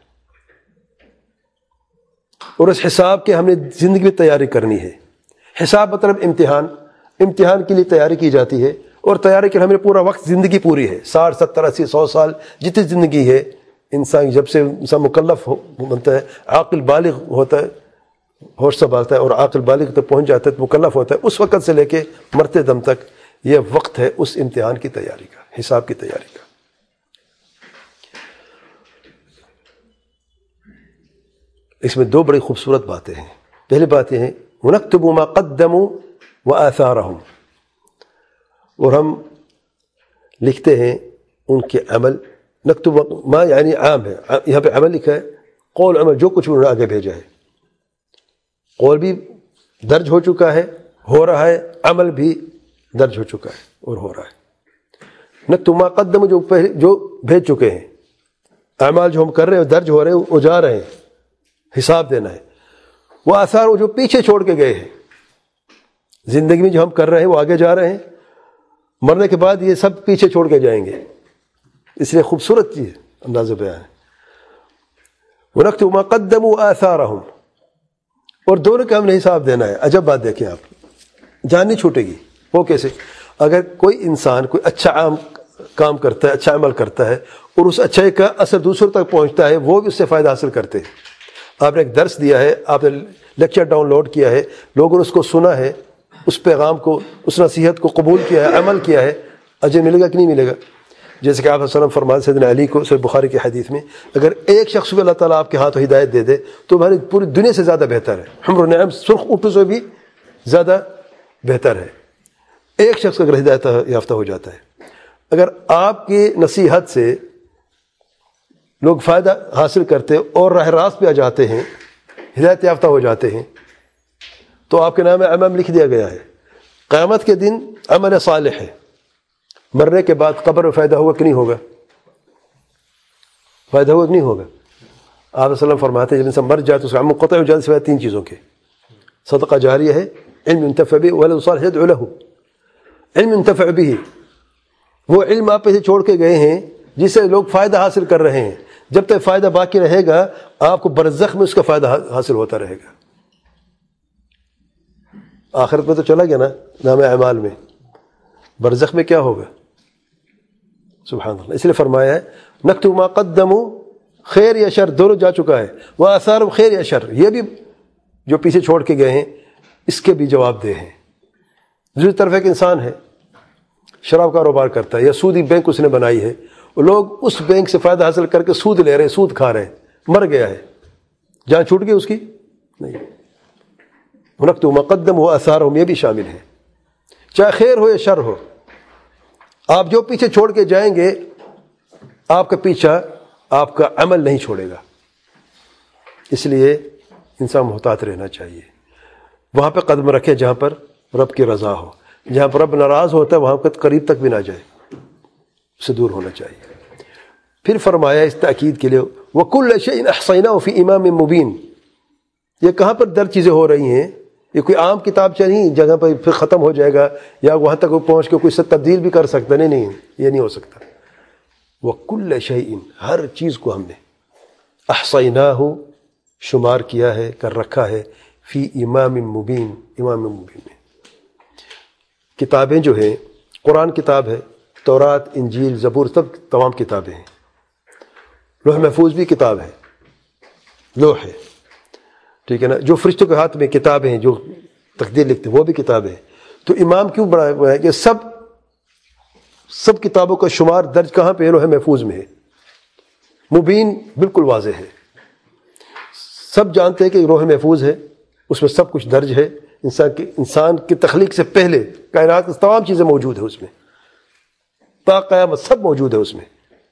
اور اس حساب کے ہم نے زندگی میں تیاری کرنی ہے. حساب مطلب امتحان کے لیے تیاری کی جاتی ہے، اور تیاری کے لیے ہمیں پورا وقت، زندگی پوری ہے، 60 70 80 100 سال جتنی زندگی ہے. انسان جب سے انسان مکلف بنتا ہے، عاقل بالغ ہوتا ہے، ہوش سنبھالتا ہے اور عاقل بالغ تک پہنچ جاتا ہے، مکلف ہوتا ہے، اس وقت سے لے کے مرتے دم تک یہ وقت ہے اس امتحان کی تیاری کا، حساب کی تیاری کا. اس میں 2 بڑی خوبصورت باتیں ہیں. پہلی بات یہ ہے وَنَكْتُبُ مَا قَدَّمُوا وَآثَارَهُمْ، اور ہم لکھتے ہیں ان کے عمل. نکتب ما یعنی عام ہے، یہاں پہ عمل لکھا ہے، قول عمل جو کچھ انہوں نے آگے بھیجا ہے. قول بھی درج ہو چکا ہے، ہو رہا ہے، عمل بھی درج ہو چکا ہے اور ہو رہا ہے. نکتب ما قدموا جو بھیج چکے ہیں، اعمال جو ہم کر رہے ہیں درج ہو رہے ہیں، وہ جا رہے ہیں، حساب دینا ہے. وہ آثار جو پیچھے چھوڑ کے گئے ہیں، زندگی میں جو ہم کر رہے ہیں وہ آگے جا رہے ہیں، مرنے کے بعد یہ سب پیچھے چھوڑ کے جائیں گے. اس لیے خوبصورت چیز انداز بیان ہے. وَنَكْتُبُ مَا قَدَّمُوا وَآثَارَهُمْ، اور دونوں کا ہم نے حساب دینا ہے. عجب بات دیکھیں آپ، جان نہیں چھوٹے گی. وہ کیسے؟ اگر کوئی انسان کوئی اچھا عام کام کرتا ہے، اچھا عمل کرتا ہے، اور اس اچھائی کا اثر دوسروں تک پہنچتا ہے، وہ بھی اس سے فائدہ حاصل کرتے ہیں. آپ نے ایک درس دیا ہے، آپ نے لیکچر ڈاؤن لوڈ کیا ہے، لوگوں نے اس کو سنا ہے، اس پیغام کو، اس نصیحت کو قبول کیا ہے، عمل کیا ہے، اجر ملے گا کہ نہیں ملے گا؟ جیسے کہ آپ صلی اللہ علیہ وسلم فرماتے سیدنا علی کو صحیح بخاری کی حدیث میں، اگر ایک شخص کو اللہ تعالیٰ آپ کے ہاتھوں ہدایت دے دے تو ہماری پوری دنیا سے زیادہ بہتر ہے. حمر و نعم سرخ اونٹوں سے بھی زیادہ بہتر ہے. ایک شخص اگر ہدایت یافتہ ہو جاتا ہے، اگر آپ کی نصیحت سے لوگ فائدہ حاصل کرتے اور راہ راست پہ آ جاتے ہیں، ہدایت یافتہ ہو جاتے ہیں، تو آپ کے نام عمل لکھ دیا گیا ہے. قیامت کے دن عمل صالح ہے. مرنے کے بعد قبر میں فائدہ ہوگا کہ نہیں ہوگا؟ فائدہ ہوگا کہ نہیں ہوگا؟ آپ صلی اللہ علیہ وسلم فرماتے ہیں جب انسان مر جائے تو اس کا عمل منقطع ہو جاتا ہے سوائے 3 چیزوں کے. صدقہ جاریہ ہے، علم ينتفع به ولد صالح يدعو له. علم ينتفع به، وہ علم آپ پہ چھوڑ کے گئے ہیں جس سے لوگ فائدہ حاصل کر رہے ہیں. جب تک فائدہ باقی رہے گا آپ کو برزخ میں اس کا فائدہ حاصل ہوتا رہے گا. آخرت میں تو چلا گیا نا نام اعمال میں، برزخ میں کیا ہوگا؟ سبحان اللہ. اس لیے فرمایا ہے نکتب ما قدموا، خیر یا شر دونوں جا چکا ہے. وہ آثار خیر یا شر، یہ بھی جو پیچھے چھوڑ کے گئے ہیں اس کے بھی جواب دہ ہیں. دوسری طرف ایک انسان ہے شراب کاروبار کرتا ہے یا سودی بینک اس نے بنائی ہے، اور لوگ اس بینک سے فائدہ حاصل کر کے سود لے رہے ہیں، سود کھا رہے ہیں، مر گیا ہے، جان چھوٹ گئی اس کی؟ نہیں. نکتب ما قدموا وآثارهم یہ بھی شامل ہے. چاہے خیر ہو یا شر ہو، آپ جو پیچھے چھوڑ کے جائیں گے آپ کا پیچھا آپ کا عمل نہیں چھوڑے گا. اس لیے انسان محتاط رہنا چاہیے. وہاں پہ قدم رکھے جہاں پر رب کی رضا ہو. جہاں پر رب ناراض ہوتا ہے وہاں پر قریب تک بھی نہ جائے، اس سے دور ہونا چاہیے. پھر فرمایا اس تاکید کے لیے وَكُلَّ شَيْءٍ أَحْصَيْنَاهُ فِي إِمَامٍ مُبِينٍ. یہ کہاں پر در چیزیں ہو رہی ہیں؟ یہ کوئی عام کتاب نہیں جگہ پر پھر ختم ہو جائے گا یا وہاں تک پہنچ کے کوئی سے تبدیل بھی کر سکتا. نہیں، یہ نہیں ہو سکتا. وَكُلَّ شَيْءٍ، ہر چیز کو ہم نے احصیناہ شمار کیا ہے، کر رکھا ہے، فی امام مبین، امام مبین میں. کتابیں جو ہیں، قرآن کتاب ہے، تورات، انجیل، زبور، سب تمام کتابیں ہیں. لوح محفوظ بھی کتاب ہے، لوح ہے، ٹھیک ہے نا. جو فرشتوں کے ہاتھ میں کتابیں ہیں جو تقدیر لکھتے ہیں وہ بھی کتابیں ہیں. تو امام کیوں بڑا ہوا ہے کہ سب کتابوں کا شمار درج کہاں پہ ہے؟ لوح محفوظ میں ہے. مبین بالکل واضح ہے، سب جانتے ہیں کہ لوح محفوظ ہے، اس میں سب کچھ درج ہے. انسان کی تخلیق سے پہلے کائنات کی تمام چیزیں موجود ہیں اس میں، تا قیامت سب موجود ہے اس میں.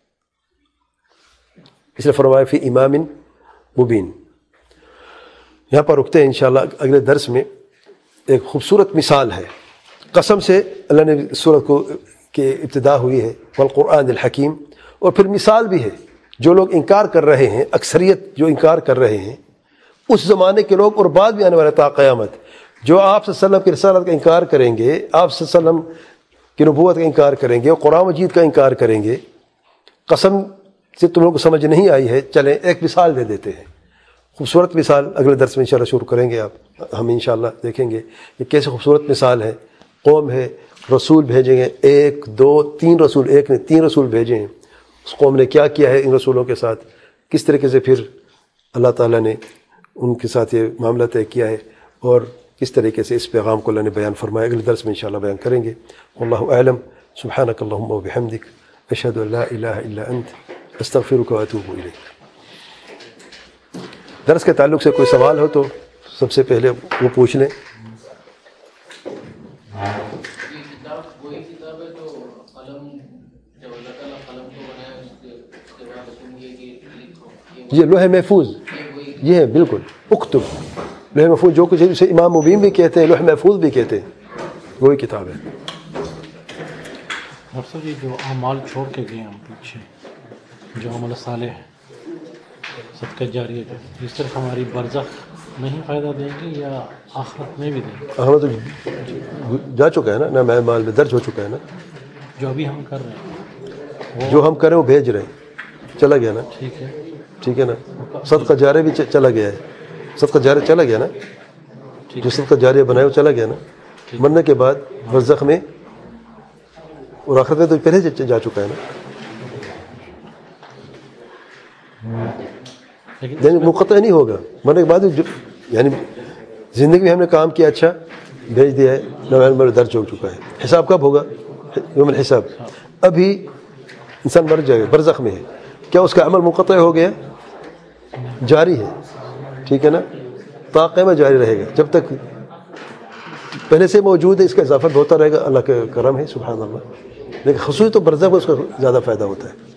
اس لیے فرمایا فی امام مبین. یہاں پر رکتے ہیں انشاءاللہ. اگلے درس میں ایک خوبصورت مثال ہے. قسم سے اللہ نے سورت کو کہ ابتدا ہوئی ہے والقرآن الحکیم، اور پھر مثال بھی ہے. جو لوگ انکار کر رہے ہیں، اکثریت جو انکار کر رہے ہیں اس زمانے کے لوگ اور بعد بھی آنے والے تا قیامت، جو آپ صلی اللہ علیہ وسلم کی رسالت کا انکار کریں گے، آپ صلی اللہ علیہ وسلم کی نبوت کا انکار کریں گے اور قرآن مجید کا انکار کریں گے، قسم سے تم لوگوں کو سمجھ نہیں آئی ہے، چلیں ایک مثال دے دیتے ہیں، خوبصورت مثال اگلے درس میں انشاءاللہ شروع کریں گے، ہم انشاءاللہ دیکھیں گے یہ کیسے خوبصورت مثال ہے۔ قوم ہے، رسول بھیجیں گے، 1 2 3 رسول، ایک نے 3 رسول بھیجے ہیں، اس قوم نے کیا کیا ہے ان رسولوں کے ساتھ، کس طریقے سے پھر اللہ تعالیٰ نے ان کے ساتھ یہ معاملہ طے کیا ہے اور کس طریقے سے اس پیغام کو اللہ نے بیان فرمایا، اگلے درس میں انشاءاللہ بیان کریں گے۔ واللہ اعلم، سبحانک اللہم و بحمدک، اشہد ان لا الہ الا انت، استغفرک و اتوب الیک۔ درس کے تعلق سے کوئی سوال ہو تو سب سے پہلے وہ پوچھ لیں۔ یہ لوح محفوظ، یہ ہے بالکل، اکتب، لوح محفوظ جو کچھ ہے اسے امام مبین بھی کہتے ہیں، لوح محفوظ بھی کہتے ہیں، وہی کتاب ہے۔ ڈاکٹر صاحب یہ جو اعمال چھوڑ کے گئے ہم پیچھے، جو عمل صالح صدقہ جاریہ کا، یہ صرف ہماری برزخ میں ہی فائدہ دیں گے یا آخرت میں بھی دیں گے؟ آخرت تو جا چکا ہے نا، نام اعمال میں درج ہو چکا ہے نا، جو ابھی ہم کر رہے ہیں جو ہم کریں وہ بھیج رہے ہیں، چلا گیا نا، ٹھیک ہے، ٹھیک ہے نا۔ صدقہ جاریہ بھی چلا گیا ہے، صدقہ جاریہ چلا گیا نا، جو صدقہ جاریہ بنائے وہ چلا گیا نا، مرنے کے بعد برزخ میں اور آخرت میں تو پہلے جا چکا ہے نا، یعنی منقطع نہیں ہوگا مرنے کے بعد، یعنی زندگی میں ہم نے کام کیا اچھا بھیج دیا ہے، نویل میں درج ہو چکا ہے۔ حساب کب ہوگا؟ یوم الحساب۔ ابھی انسان مر جائے گا، برزخ میں ہے، کیا اس کا عمل منقطع ہو گیا؟ جاری ہے، ٹھیک ہے نا، تا قیامت جاری رہے گا، جب تک پہلے سے موجود ہے، اس کا اضافہ ہوتا رہے گا، اللہ کا کرم ہے، سبحان اللہ۔ لیکن خصوصی تو برزخ میں اس کا زیادہ فائدہ ہوتا ہے۔